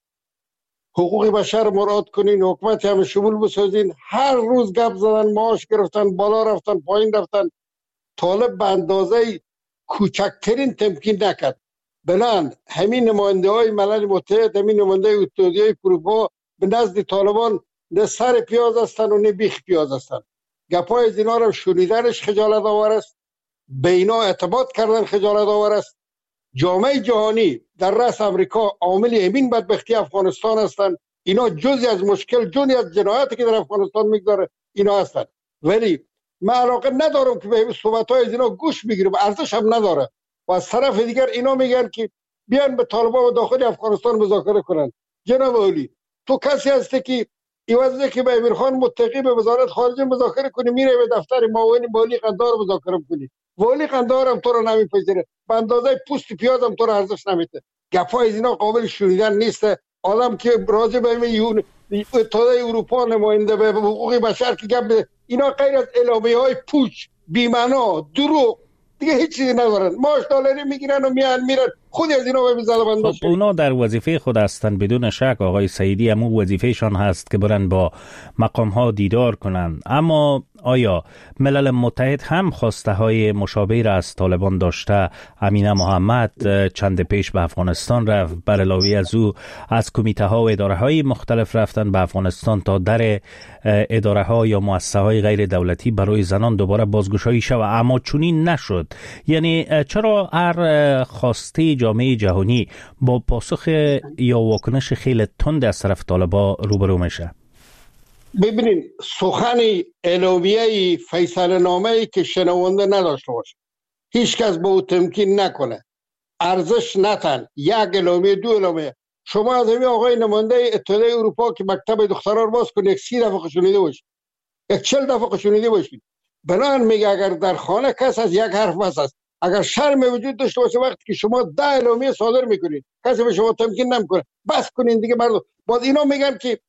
حقوق بشر مراد کنین، حکومت همه شمول بسازین. هر روز گپ زدن، معاش گرفتن، بالا رفتن، پایین رفتن. طالب به اندازه کوچکترین تمکین نکرد. بلند همین نماینده های ملل متحد، همین نماینده اتحادیه اروپا به نزد طالبان نه سر پیاز هستن و نه بیخ پیاز هستن. گپای از اینا رو شنیدنش خجالت آور است، به اینا اعتماد کردن خجالت آور است. جامعه جهانی در رأس امریکا عامل همین بدبختی افغانستان هستند. اینا جزئی از مشکل، جزئی از جنایاتی که در افغانستان میگذاره اینا هستند. ولی من علاقه ندارم که به صحبت‌های از اینا گوش بگیرم، ارزش هم نداره. و از طرف دیگر اینا میگن که بیان به طالبان و داخل افغانستان مذاکره کنن. جناب علی، تو کسی هستی که ایوازی که به امیرخان متقی به وزارت خارجه مذاکره کنی، میره به دفتر معاون والی قندار مذاکره کنی. والی قندار هم تو رو نمیپذیره، به اندازه پوست پیاز هم تو رو ارزش نمیده. گپای از اینا قابل شنیدن نیست. آدم که راجع به این اتحادیه اروپا نماینده به حقوق بشر که گپ اینا غیر از اعلامیه‌های پوچ، بی‌معنا، دروغ، دیگه هیچ چیزی ندارن. ماش دلاری میگیرن و میان میرن. خود از اینا به زلبند باشه. اونا در وظیفه خود هستند بدون شک. آقای سعیدی هم وظیفهشان هست که برن با مقام ها دیدار کنن. اما آیا ملل متحد هم خواسته های مشابه را از طالبان داشته؟ امینه محمد چند پیش به افغانستان رفت، بر علاوه از او از کمیته ها و اداره های مختلف رفتن به افغانستان تا در اداره ها یا مؤسسه های غیر دولتی برای زنان دوباره بازگشایی شود، اما چنین نشد. یعنی چرا هر خواسته جامعه جهانی با پاسخ یا واکنش خیلی تند از طرف طالبان روبرو میشه؟ ببینین، سخن اعلامیه فیصله نامه‌ای که شنونده نداشته باشه، هیچ کس به او تمکین نکنه، ارزش نتن، یک اعلامیه دو اعلامیه. شما از همین آقای نماینده اتحادیه اروپا که مکتب دخترها رو باز کنید، یک سی دفعه شنیده باشید، یک چل دفعه شنیده باشید. بنان میگه اگر در خانه کس از یک حرف بس است، اگر شرم وجود داشته باشه وقتی که شما ده اعلامیه صادر میکنید کسی به شما تمکین نمیکنه، بس کنین دیگه مردم. باز اینا میگن که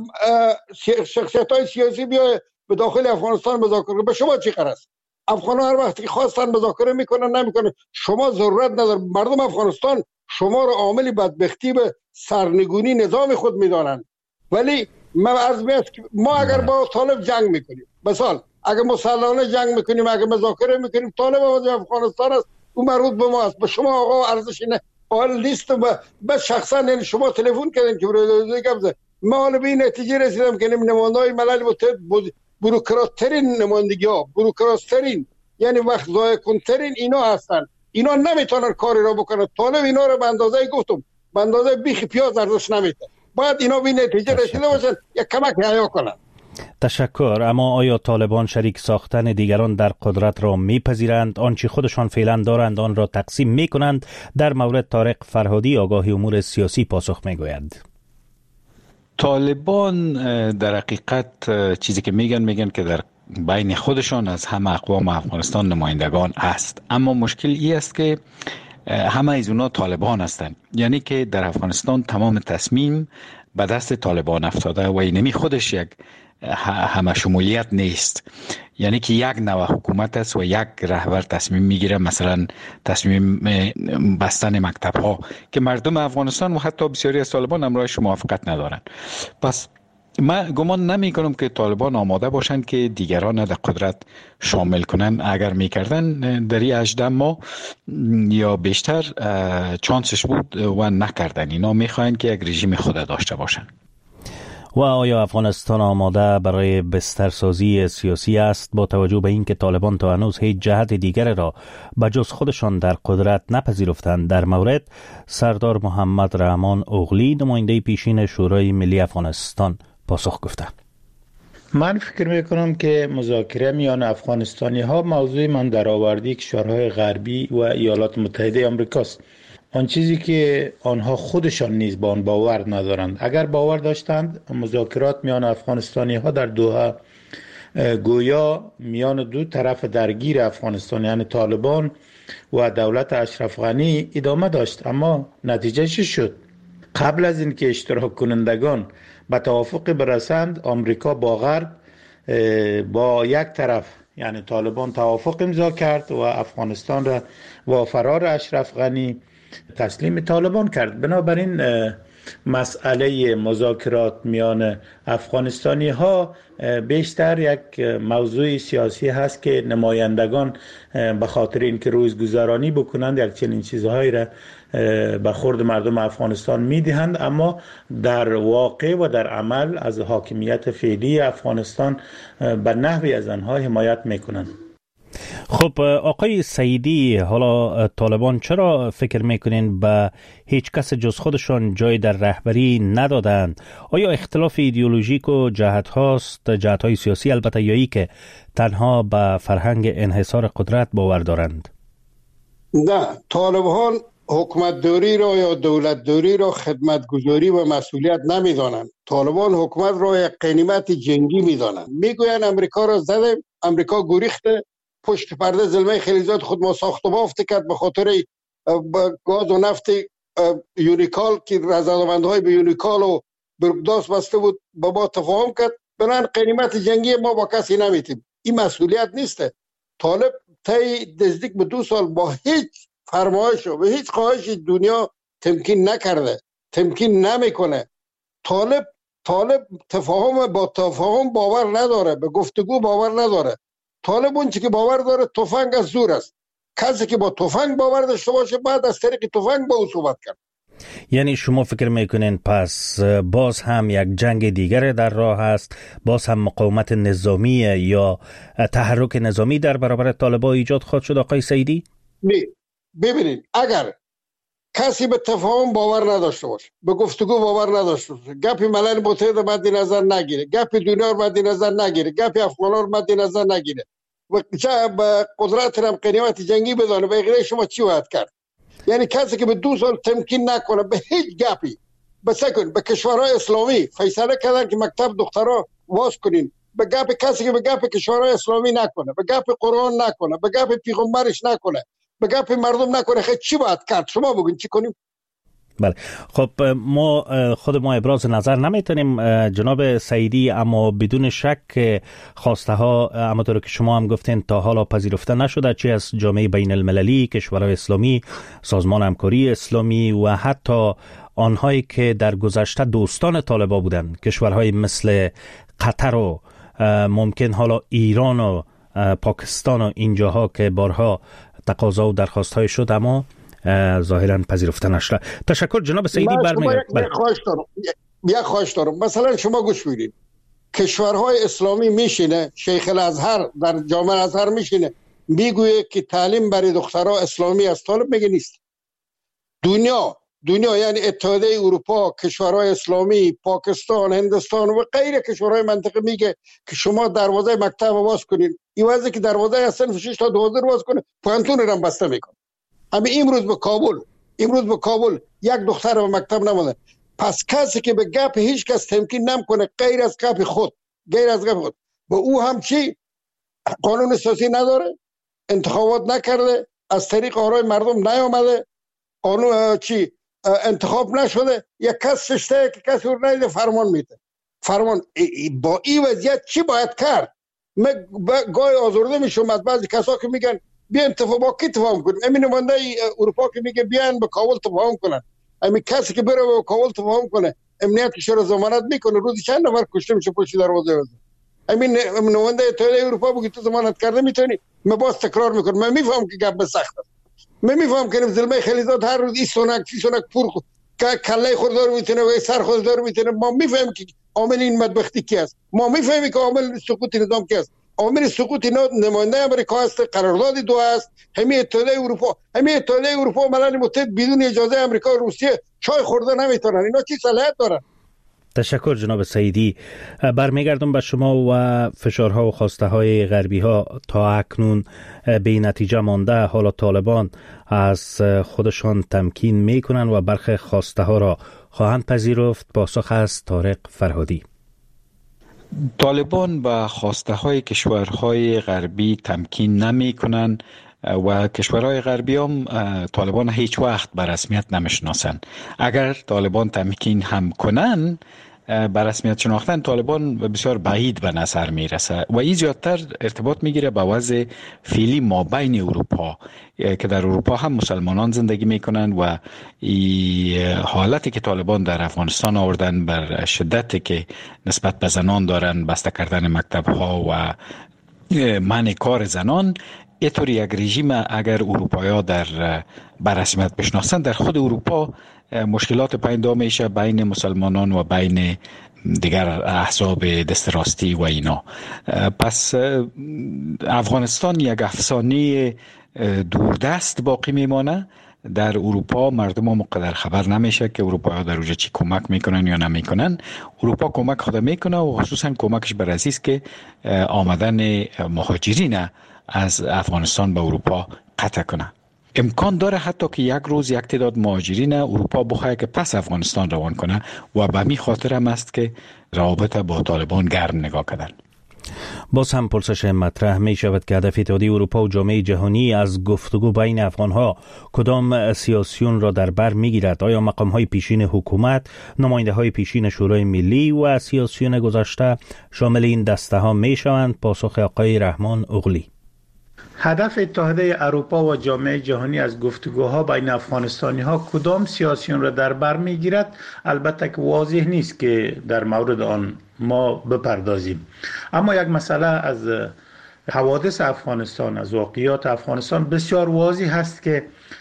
شخصیت‌های سیاسی بیای به داخل افغانستان مذاکره. به شما چی قرار است؟ افغان‌ها هر وقتی خواستن مذاکره میکنن نمیکنن. شما ضرورت نداره. مردم افغانستان شما رو عامل بدبختی به سرنگونی نظام خود میدانن. ولی من عرض می‌کنم ما اگر با طالب جنگ میکنیم، مثلا اگر مسلحانه جنگ میکنیم، اگر مذاکره میکنیم، طالب از افغانستان است، اون مربوط به ما است. به شما آقا ارزش نه حال نیست. به شخصا یعنی شما تلفن کردین که برای گفت ما حالا به این نتیجه رسیدم که نماینده‌های ملل متحد بوروکرات‌ترین نمایندگی ها، بوروکرات‌ترین یعنی وقت ضایع کن‌ترین اینا هستن. اینا نمیتونن کاری را بکنن. طالب اینا رو به اندازه گفتم به اندازه بیخ پیاز ارزش نمیده. باید اینا به نتیجه رسیده باشن یک کمک حیا کنن. تشکر. اما آیا طالبان شریک ساختن دیگران در قدرت را میپذیرند؟ آنچه خودشان فعلا دارند آن را تقسیم میکنند؟ در مورد طارق فرهادی آگاه امور سیاسی پاسخ میگوید. طالبان در حقیقت چیزی که میگن میگن که در بین خودشان از همه اقوام افغانستان نمایندگان است، اما مشکل ای است که همه از اونا طالبان هستند. یعنی که در افغانستان تمام تصمیم به دست طالبان افتاده و اینمی خودش یک همه شمولیت نیست. یعنی که یک نوع حکومت است و یک رهبر تصمیم میگیره، مثلا تصمیم بستن مکتب ها که مردم افغانستان و حتی بسیاری از طالبان هم رایش موافقت ندارن. پس من گمان نمی کنم که طالبان آماده باشند که دیگران در قدرت شامل کنن. اگر میکردن در این هجده ماه یا بیشتر چانسش بود و نکردن. اینا میخواین که یک رژیم خود داشته باشن. و آیا افغانستان آماده برای بسترسازی سیاسی است با توجه به اینکه طالبان تا هنوز هیچ جهت دیگر را بجز خودشان در قدرت نپذیرفتند؟ در مورد سردار محمد رحمان اوغلی، نماینده پیشین شورای ملی افغانستان، پاسخ گفته. من فکر میکنم که مذاکره میان افغانستانی ها موضوع من درآوردی کشورهای غربی و ایالات متحده آمریکاست. آن چیزی که آنها خودشان نیز با آن باور ندارند. اگر باور داشتند مذاکرات میان افغانستانی ها در دوحه گویا میان دو طرف درگیر افغانستان یعنی طالبان و دولت اشرف غنی ادامه داشت. اما نتیجه چی شد؟ قبل از اینکه اشتراک کنندگان به توافق برسند، آمریکا با غرب با یک طرف یعنی طالبان توافق امضا کرد و افغانستان را با فرار اشرف غنی تسلیم طالبان کرد. بنابراین مسئله مذاکرات میان افغانستانی ها بیشتر یک موضوع سیاسی هست که نمایندگان به خاطر اینکه روزگذرانی بکنند یک چنین چیزهایی را به خورد مردم افغانستان میدهند، اما در واقع و در عمل از حاکمیت فعلی افغانستان به نحوی از آنها حمایت میکنند. خب آقای سعیدی، حالا طالبان چرا فکر میکنین به هیچ کس جز خودشان جای در رهبری ندادند؟ آیا اختلاف ایدئولوژیک و جهت هاست، جهت های سیاسی البته، یا ای که تنها به فرهنگ انحصار قدرت باور دارند؟ نه، طالبان حکومتداری را یا دولتداری را خدمتگزاری و مسئولیت نمیدانند. طالبان حکومت را یک قنیمت جنگی میدانند. میگویند امریکا را زده، امریکا گریخته، پشت پرده زلمه خلیزات خود ما ساخت و بافت کرد به خاطر گاز و نفت یونیکال که رضامندهای به یونیکال و برگداس بسته بود با ما تفاهم کرد. بنان قنیمت جنگی ما با کسی نمیتیم. این مسئولیت نیسته. طالب طی نزدیک به دو سال با هیچ فرمایش و به هیچ خواهش دنیا تمکین نکرده، تمکین نمیکنه. طالب طالب تفاهم با تفاهم باور نداره، به گفتگو باور نداره. طالب اون چی که باور داره تفنگ از زور است. کسی که با تفنگ باور داشته باشه بعد از طریق تفنگ با او صحبت کرد. یعنی شما فکر میکنین پس باز هم یک جنگ دیگر در راه است، باز هم مقاومت نظامی یا تحرک نظامی در برابر طالبان ایجاد خواهد شد آقای سعیدی؟ نه، ببینید اگر کسی به تفاهم باور نداشته باشه، به گفتگو باور نداشته باشه، گپ ملل متحد مد نظر نگیره، گپ دنیا رو مد نظر نگیره، گپ افغانان رو مد نظر نگیره و چه به قدرت هم قنیمت جنگی بدانه، به غیر شما چی باید کرد؟ یعنی کسی که به دو سال تمکین نکنه به هیچ گپی، بس کن به کشورهای اسلامی فیصله کردن که مکتب دخترها واس کنین، به گپ کسی که به گپ کشورهای اسلامی نکنه، به گپ قرآن نکنه، به گپ پیغمبرش نکنه، به گپ مردم نکنه، خیلی چی باید کرد؟ شما بگین چی کنیم؟ بله، خب ما خود ما ابراز نظر نمیتونیم جناب سعیدی، اما بدون شک خواسته ها همونطور که شما هم گفتین تا حالا پذیرفته نشده، چه از جامعه بین المللی، کشورهای اسلامی، سازمان همکاری اسلامی و حتی آنهایی که در گذشته دوستان طالبان بودند، کشورهای مثل قطر و ممکن حالا ایران و پاکستان و اینجاها که بارها تقاضا و درخواست های شد اما ظاهرا پذیرفته نشده. تشکر جناب سعیدی. برمیگردم. یک خواهش دارم یک خواهش دارم مثلا شما گوش بدید، کشورهای اسلامی میشینه، شیخ الازهر در جامعه ازهر میشینه میگویه که تعلیم برای دخترها اسلامی است، طالب میگه نیست. دنیا دنیا یعنی اتحادیه اروپا، کشورهای اسلامی، پاکستان، هندوستان و غیره کشورهای منطقه میگه که شما دروازه مکتب باز کنین، این وضعی که دروازه از صنف شش تا دوازده باز کنه پوانتون رو هم بسته میکنه. همین امروز به کابل امروز به کابل یک دختر به مکتب نمونده. پس کسی که به گپ هیچ کس تمکین نمیکنه غیر از گپ خود غیر از گپ خود و او هم چی قانون اساسی نداره، انتخابات نکرده، از طریق آرای مردم نیامده، قانون چی انتخاب نشده، یک کس ششته که کسی رو نیده فرمان میده. فرمان با این وضعیت چی باید کرد؟ من گاهی آزرده میشم از بعضی کسا که میگن بیان تفاهم با کی تفاهم کنیم. امین نماینده اروپا که میگه بیان به کابل تفاهم کنن، امین کسی که بره به کابل تفاهم کنه امنیتش رو ضمانت میکنه روزی چند نفر کشته میشه پشت دروازه وزیر. امین نماینده اتحادیه اروپا بگی تو ضمانت کرده میتونی. من باز تکرار میکنم، من میفهم که گپ سخت است، من میفهم که زلمه خلیزاد هر روز این سونک سی سونک پور کله خوردار میتونه و سر خوردار میتونه. ما میفهمیم که عامل این بدبختی کی است، ما میفهمیم که عامل سقوط نظام کی است. عامل سقوط نماینده امریکا است، قرارداد دو است، همه اتحادیه اروپا، همه اتحادیه اروپا و ملل متحد بدون اجازه امریکا و روسیه چای خورده نمیتونن. اینا چی صلاحیت دارن؟ تشکر جناب سعیدی. برمیگردم به شما و فشارها و خواسته های غربی ها تا اکنون به نتیجه مانده. حالا طالبان از خودشان تمکین میکنن و برخی خواسته ها را خواهند پذیرفت. پاسخ از طارق فرهادی. طالبان با خواسته های کشورهای غربی تمکین نمی کنن و کشورهای غربی هم طالبان هیچ وقت به رسمیت نمیشناسن. اگر طالبان تمکین هم کنن به رسمیت شناختن طالبان بسیار بعید به نظر میرسه و این زیادتر ارتباط میگیره با وضع فعلی مابین اروپا که در اروپا هم مسلمانان زندگی میکنن و این حالتی که طالبان در افغانستان آوردن بر شدتی که نسبت به زنان دارن، بسته کردن مکتب ها و منع کار زنان، اینطور یک رژیم اگر اروپایا در بررسمیت بشناسن در خود اروپا مشکلات پیدا میشه بین مسلمانان و بین دیگر احزاب دست راستی و اینا. پس افغانستان یک افسانه دوردست باقی میمانه. در اروپا مردم هم مقدر خبر نمیشه که اروپا ها در اونجا چی کمک میکنن یا نمیکنن. اروپا کمک خود میکنه و خصوصا کمکش بر اساس که آمدن مهاجرین از افغانستان به اروپا قطع کنه. امکان داره حتی که یک روز یک تعداد مهاجرین اروپا بخواه که پس افغانستان روان کنه و به می خاطر هم است که روابط با طالبان گرم نگاه کردن. باز هم پرسش مطرح می شود که هدف اتحادیه اروپا و جامعه جهانی از گفتگو بین افغانها کدام سیاسیون را در بر می گیرد؟ آیا مقام های پیشین حکومت، نماینده های پیشین شورای ملی و سیاسیون گذشته شامل این دسته ها می شوند؟ پاسخ آقای رحمان اغلی. هدف اتحادیه اروپا و جامعه جهانی از گفتگوها بین افغانستانی ها کدام سیاسیون را در بر می گیرد البته که واضح نیست که در مورد آن ما بپردازیم. اما یک مسئله از حوادث افغانستان، از واقعیات افغانستان بسیار واضح هست که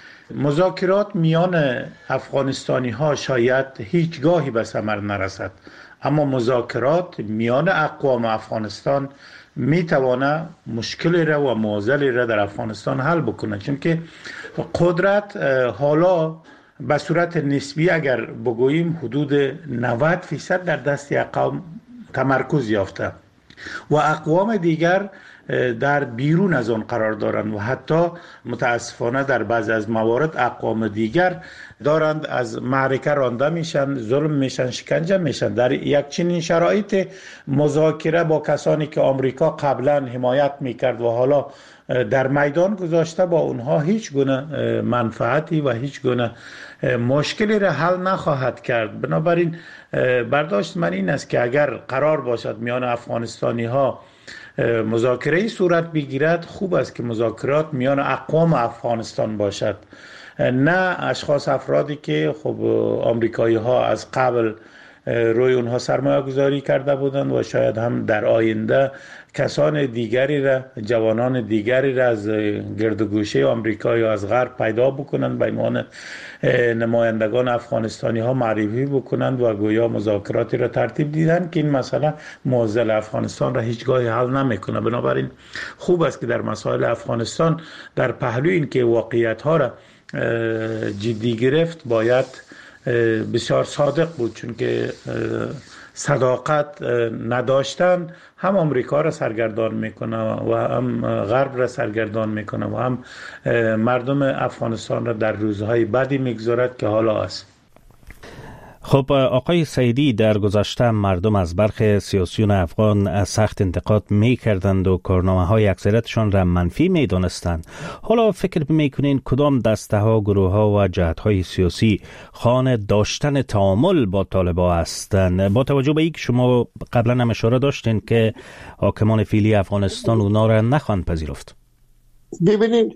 مذاکرات میان افغانستانی ها شاید هیچگاهی به ثمر نرسد، اما مذاکرات میان اقوام افغانستان می توانه مشکلی را و معضلی را در افغانستان حل بکنه، چون که قدرت حالا به صورت نسبی اگر بگوییم حدود نود فیصد در دست اقوام تمرکز یافته و اقوام دیگر در بیرون از آن قرار دارند و حتی متاسفانه در بعضی از موارد اقوام دیگر دارند از معرکه رانده میشن، ظلم میشن، شکنجه میشن. در یک چنین شرایط مذاکره با کسانی که آمریکا قبلا حمایت میکرد و حالا در میدان گذاشته با اونها هیچ گونه منفعتی و هیچ گونه مشکلی را حل نخواهد کرد. بنابراین برداشت من این است که اگر قرار باشد میان افغانستانی ها مذاکره صورت بگیرد، خوب است که مذاکرات میان اقوام افغانستان باشد، نه اشخاص افرادی که خب آمریکایی ها از قبل روی اونها سرمایه گذاری کرده بودند و شاید هم در آینده کسان دیگری را، جوانان دیگری را از گردوگوشه آمریکا یا از غرب پیدا بکنند به عنوان نمایندگان افغانستانی ها معرفی بکنند و گویا مذاکراتی را ترتیب دیدن که این مسئله معضل افغانستان را هیچگاهی حل نمیکنه. بنابراین خوب است که در مسائل افغانستان در پهلوی این که واقعیت ها را جدی گرفت باید بسیار صادق بود، چون که صداقت نداشتن هم آمریکا را سرگردان میکنه و هم غرب را سرگردان میکنه و هم مردم افغانستان را در روزهای بدی میگذارد که حالا است. خب آقای سعیدی، در گذشته مردم از برخی سیاسیون افغان سخت انتقاد می کردند و کارنامه های اکثریتشان را منفی می دانستند. حالا فکر می کنین کدام دسته ها، گروه ها و جهت های سیاسی خواهان داشتن تعامل با طالبان هستند، با توجه به اینکه شما قبلا هم اشاره داشتین که حاکمان فعلی افغانستان اونا را نخواهند پذیرفت؟ ببینید،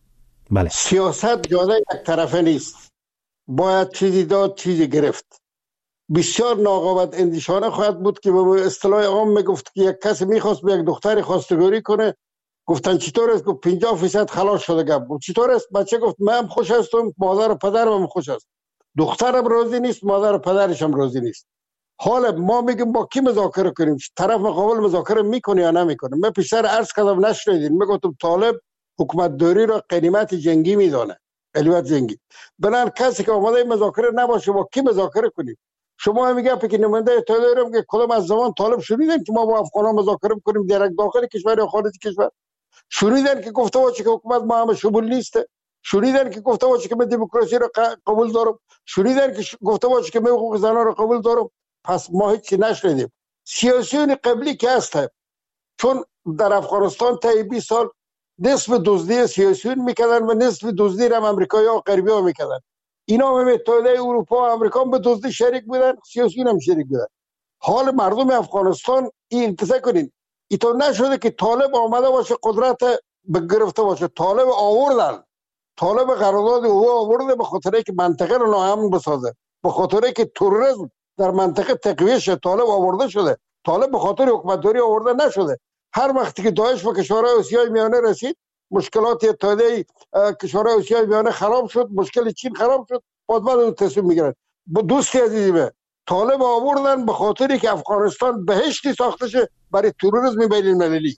بله، سیاست جاده یک طرفه نیست. باید چیزی داد، چیزی گرفت. بسیار ناقابت اندیشانه خواهد بود که به اصطلاح عام میگفت که یک کسی میخواست به یک دختری خواستگاری کنه، گفتن چطور است؟ گفت پنجاه فیصد خلاص شده. گفت چطور است؟ بچه گفت من خوش هستم، مادر و پدرم هم خوش است. دخترم راضی نیست، مادر و پدرش هم راضی نیست. حالا ما میگیم با کی مذاکره کنیم؟ طرف مقابل مذاکره میکنه یا نمیکنه؟ من پیشتر عرض کردم نشنیدین، میگفتم طالب حکومت داری را غنیمت جنگی میدانه، غنیمت جنگی. بنابراین کسی که آماده مذاکره نباشه با کی مذاکره کنیم؟ شما میگه که نماینده طالب که کدام از زمان طالب شنیدن که ما با افغانان مذاکره کنیم در داخل کشور یا خارج کشور؟ شنیدن که گفته باشه که حکومت ما هم شمول نیست؟ شنیدن که گفته باشه که من دموکراسی را قبول دارم؟ شنیدن که گفته باشه که من حقوق زنان را قبول دارم؟ پس ما هیچ نشنیدیم. سیاسیون قبلی که هست، چون در افغانستان تا بیست سال نصف دزدی سیاسیون میکردن و نصف دزدی را امریکایی ها و غربی ها میکردن. اینا هم متحده اروپا و امریکا به دزدی شریک بودن، سیاسیون هم شریک بودن. حال مردم افغانستان این انتظار کنین، ایتو نشده که طالب آمده باشه قدرت بگرفته باشه. طالب آوردن، طالب قرارداد او آورده به خاطر که منطقه رو ناامن بسازه، به خاطر که تروریسم در منطقه تقویه شه. طالب آورده شده، طالب به خاطر حکومت داری آورده نشده. هر وقتی که داعش به کشورهای آسیای میانه رسید، مشکلات اتحادیه کشورهای آسیای میانه خراب شد، مشکل چین خراب شد، بعد بعد تصمیم میگیرن. با دوستی عزیزی، طالب آوردن به خاطری که افغانستان بهشتی ساخته شه برای تروریسم بین المللی.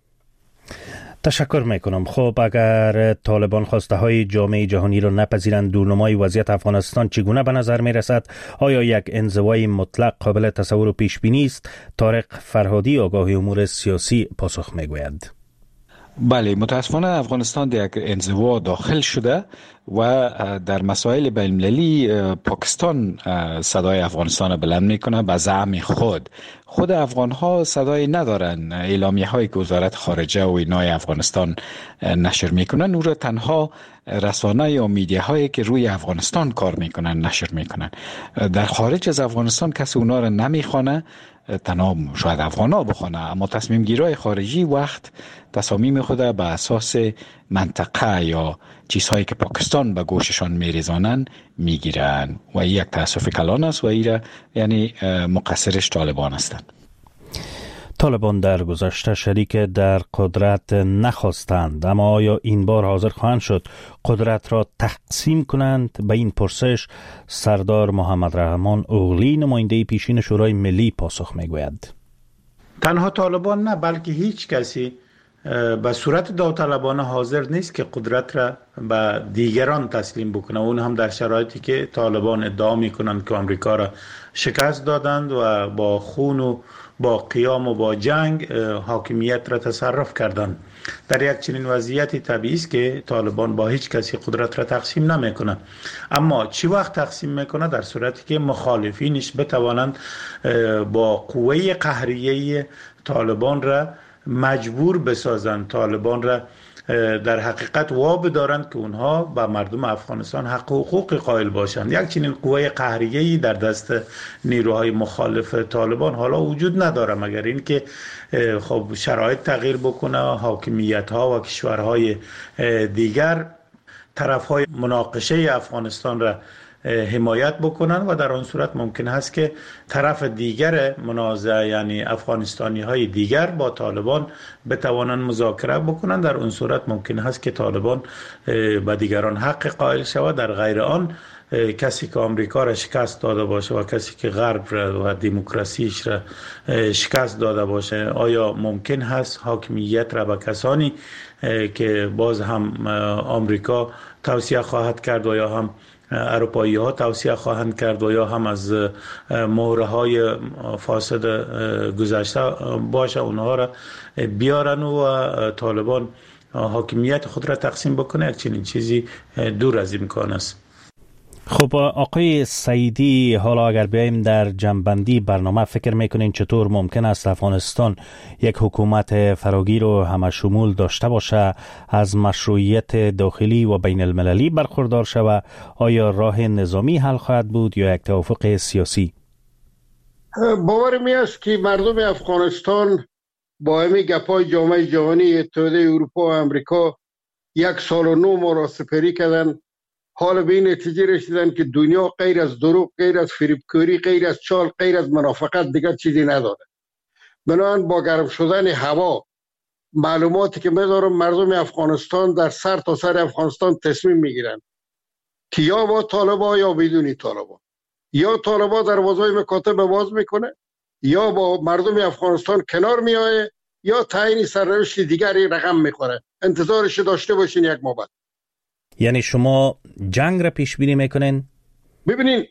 تشکر میکنم. خب اگر طالبان خواسته های جامعه جهانی را نپذیرند، دورنمای وضعیت افغانستان چگونه به نظر می رسد؟ آیا یک انزوای مطلق قابل تصور و پیش بینی است؟ طارق فرهادی، آگاه امور سیاسی، پاسخ می گوید. بله، متاسفانه افغانستان در یک انزوا داخل شده و در مسائل بین المللی پاکستان صدای افغانستان را بلند میکنه به زعم خود. خود افغان ها صدای ندارن. اعلامیه هایی که وزارت خارجه و اینای افغانستان نشر میکنن او را تنها رسانه یا میدیه هایی که روی افغانستان کار میکنن نشر میکنن. در خارج از افغانستان کسی اونا را نمیخوانه، تنها شاید افغان ها بخوانه، اما تصمیم گیرای خارجی وقت تصامیم خود به اساس منطقه یا چیزهایی که پاکستان به گوششان میریزانن میگیرن و این یک تاسف کلان است و این یعنی مقصرش طالبان هستند. طالبان در گذشته شریک در قدرت نخواستند، اما آیا این بار حاضر خواهند شد قدرت را تقسیم کنند؟ به این پرسش سردار محمد رحمان اوغلی، نماینده پیشین شورای ملی، پاسخ میگوید. تنها طالبان نه، بلکه هیچ کسی به صورت داوطلبانه حاضر نیست که قدرت را به دیگران تسلیم بکنه، اون هم در شرایطی که طالبان ادعا میکنند که آمریکا را شکست دادند و با خون و با قیام و با جنگ حاکمیت را تصرف کردند. در یک چنین وضعیتی طبیعی است که طالبان با هیچ کسی قدرت را تقسیم نمیکنه. اما چی وقت تقسیم میکنه؟ در صورتی که مخالفینش بتوانند با قوه قهریه طالبان را مجبور بسازند، طالبان را در حقیقت واب دارند که اونها به مردم افغانستان حق و حقوق قائل باشند. یک چنین قوه قهریه‌ای در دست نیروهای مخالف طالبان حالا وجود نداره، مگر اینکه خب شرایط تغییر بکنه، حاکمیت‌ها و کشورهای دیگر طرف‌های مناقشه افغانستان را حمایت بکنن و در آن صورت ممکن است که طرف دیگر منازعه یعنی افغانستانی های دیگر با طالبان بتوانند مذاکره بکنن. در آن صورت ممکن است که طالبان به دیگران حق قائل شود. در غیر آن کسی که آمریکا را شکست داده باشه و کسی که غرب را و دموکراسیش را شکست داده باشه، آیا ممکن هست حاکمیت را به کسانی که باز هم آمریکا توصیه خواهد کرد و یا هم اروپایی ها توصیه خواهند کرد و یا هم از مهره های فاسد گذشته باشه اونها را بیارن و طالبان حاکمیت خود را تقسیم بکنه؟ یک چنین چیزی دور از امکان است. خب آقای سعیدی، حالا اگر بیاییم در جنبندی برنامه، فکر میکنین چطور ممکن است افغانستان یک حکومت فراگیر و همه شمول داشته باشه، از مشروعیت داخلی و بین المللی برخوردار شود؟ آیا راه نظامی حل خواهد بود یا یک توافق سیاسی؟ باور می است که مردم افغانستان با همین گپای جامعه جهانی، اتحادیه اروپا و امریکا یک سال و نو ما را سپری کردن، حال به این نتیجه رسیدن که دنیا غیر از دروغ، غیر از فریبکاری، غیر از چال، غیر از منافقت دیگر چیزی نداره. بنابراین با گرم شدن هوا، معلوماتی که می‌دارم، مردم افغانستان در سر تا سر افغانستان تصمیم میگیرن که یا با طالبان یا بدون طالبان، یا طالبان دروازهای مکاتب باز میکنه یا با مردم افغانستان کنار میایه یا تعیین سرنوشت دیگری رقم میخوره. انتظارش داشته باشین یک ماه بعد. یعنی شما جنگ را پیش بینی میکنین؟ ببینین،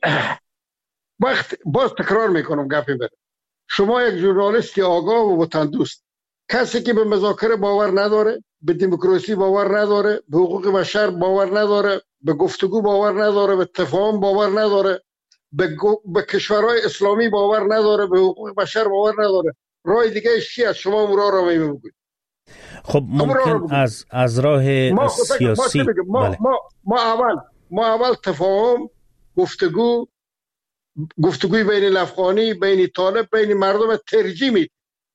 وقت باز تکرار میکنم گپی بره، شما یک ژورنالیست آگاه و وطندوست، کسی که به مذاکره باور نداره، به دموکراسی باور نداره، به حقوق بشر باور نداره، به گفتگو باور نداره، به تفاهم باور نداره، به, به کشورهای اسلامی باور نداره، به حقوق بشر باور نداره، راه دیگه چی است؟ شما مرا را میگید. خب ممکن از از راه ما سیاسی ما, بله. ما ما اول ما اول تفاهم، گفتگو گفتگوی بین الافغانی، بین طالب، بین مردم ترجیح میدیم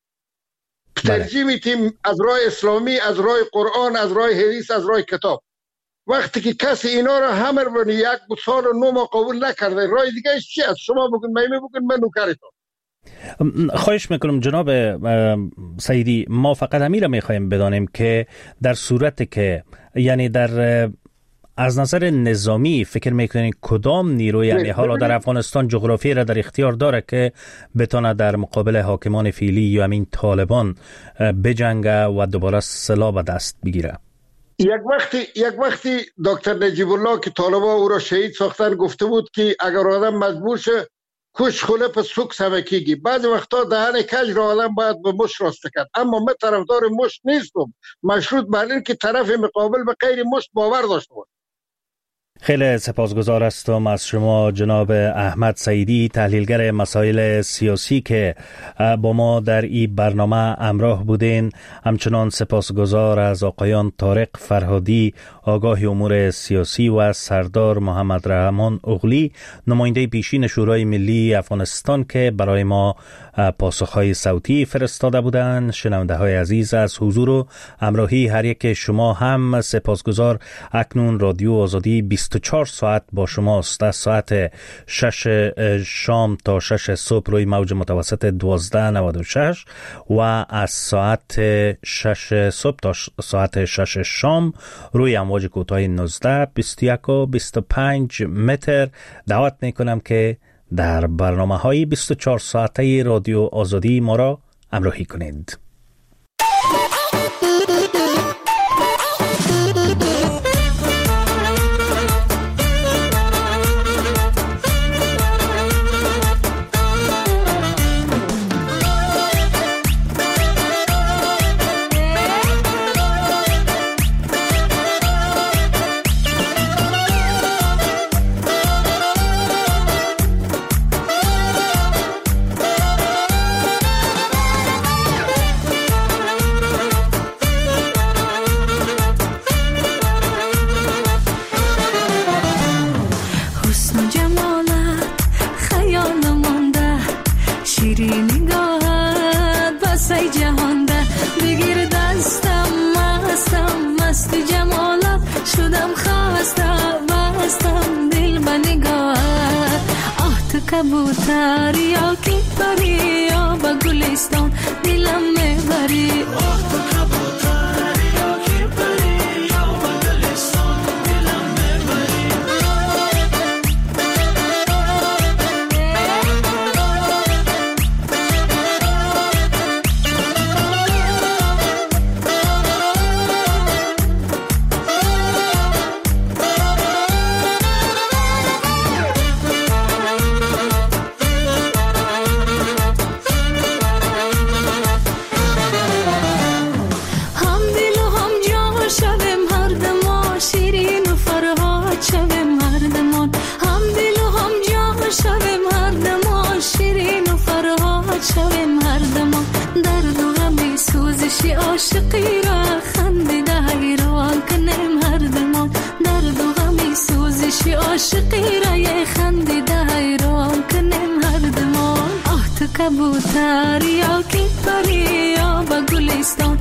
ترجیح میدیم از راه اسلامی، از راه قرآن، از راه حدیث، از راه کتاب. وقتی که کسی اینا رو همه رو یک سال و نو ما قبول نکرده، راه دیگه چی است؟ شما بگن، من بگن، من نوکرتون. خواهش میکنم جناب سعیدی، ما فقط همین را میخوایم بدانیم که در صورتی که یعنی در از نظر نظامی فکر میکنید کدام نیروی یعنی حالا در افغانستان جغرافی را در اختیار داره که بتونه در مقابل حاکمان فعلی یا همین طالبان بجنگه و دوباره سلاح به دست بگیره؟ یک وقتی یک وقتی دکتر نجیب الله که طالبان او را شهید ساختن گفته بود که اگر آدم مجبور شه کش خله پس سوک سمکیگی، بعض وقتا دهن کج را آدم باید به مش راسته کرد. اما من طرفدار مش نیستم، مشروط بر این که طرف مقابل به غیر مش باور داشته باشه. خیلی سپاسگزار هستم از شما جناب احمد سعیدی، تحلیلگر مسائل سیاسی که با ما در این برنامه همراه بودین. همچنان سپاسگزار از آقایان طارق فرهادی، آگاه امور سیاسی، و سردار محمد رحمان اغلی، نماینده پیشین شورای ملی افغانستان که برای ما پاسخهای صوتی فرستاده بودند. شنونده های عزیز، از حضور و همراهی هر یک شما هم سپاسگزار. اکنون رادیو آزادی بیست و چهار ساعت با شماست، از ساعت شش شام تا شش صبح روی موج متوسط دوازده نود و شش و از ساعت شش صبح تا ساعت شش شام روی امواج کوتاه نوزده، بیست و یک و بیست و پنج متر. دعوت میکنم که در برنامه های بیست و چهار ساعته رادیو آزادی ما را همراهی کنید. کبوتر یا کی پری یا با گلستان دلم میبری. آه تو کبوتر یا کی پری یا با گلستان دلم میبری. عاشقی را خندیده حیران کنیم هر دمان درد و غمی سوزش عاشقی را یه خندیده حیران کنیم هر دمان آه تو کبوتر یا کی پری یا با گلستان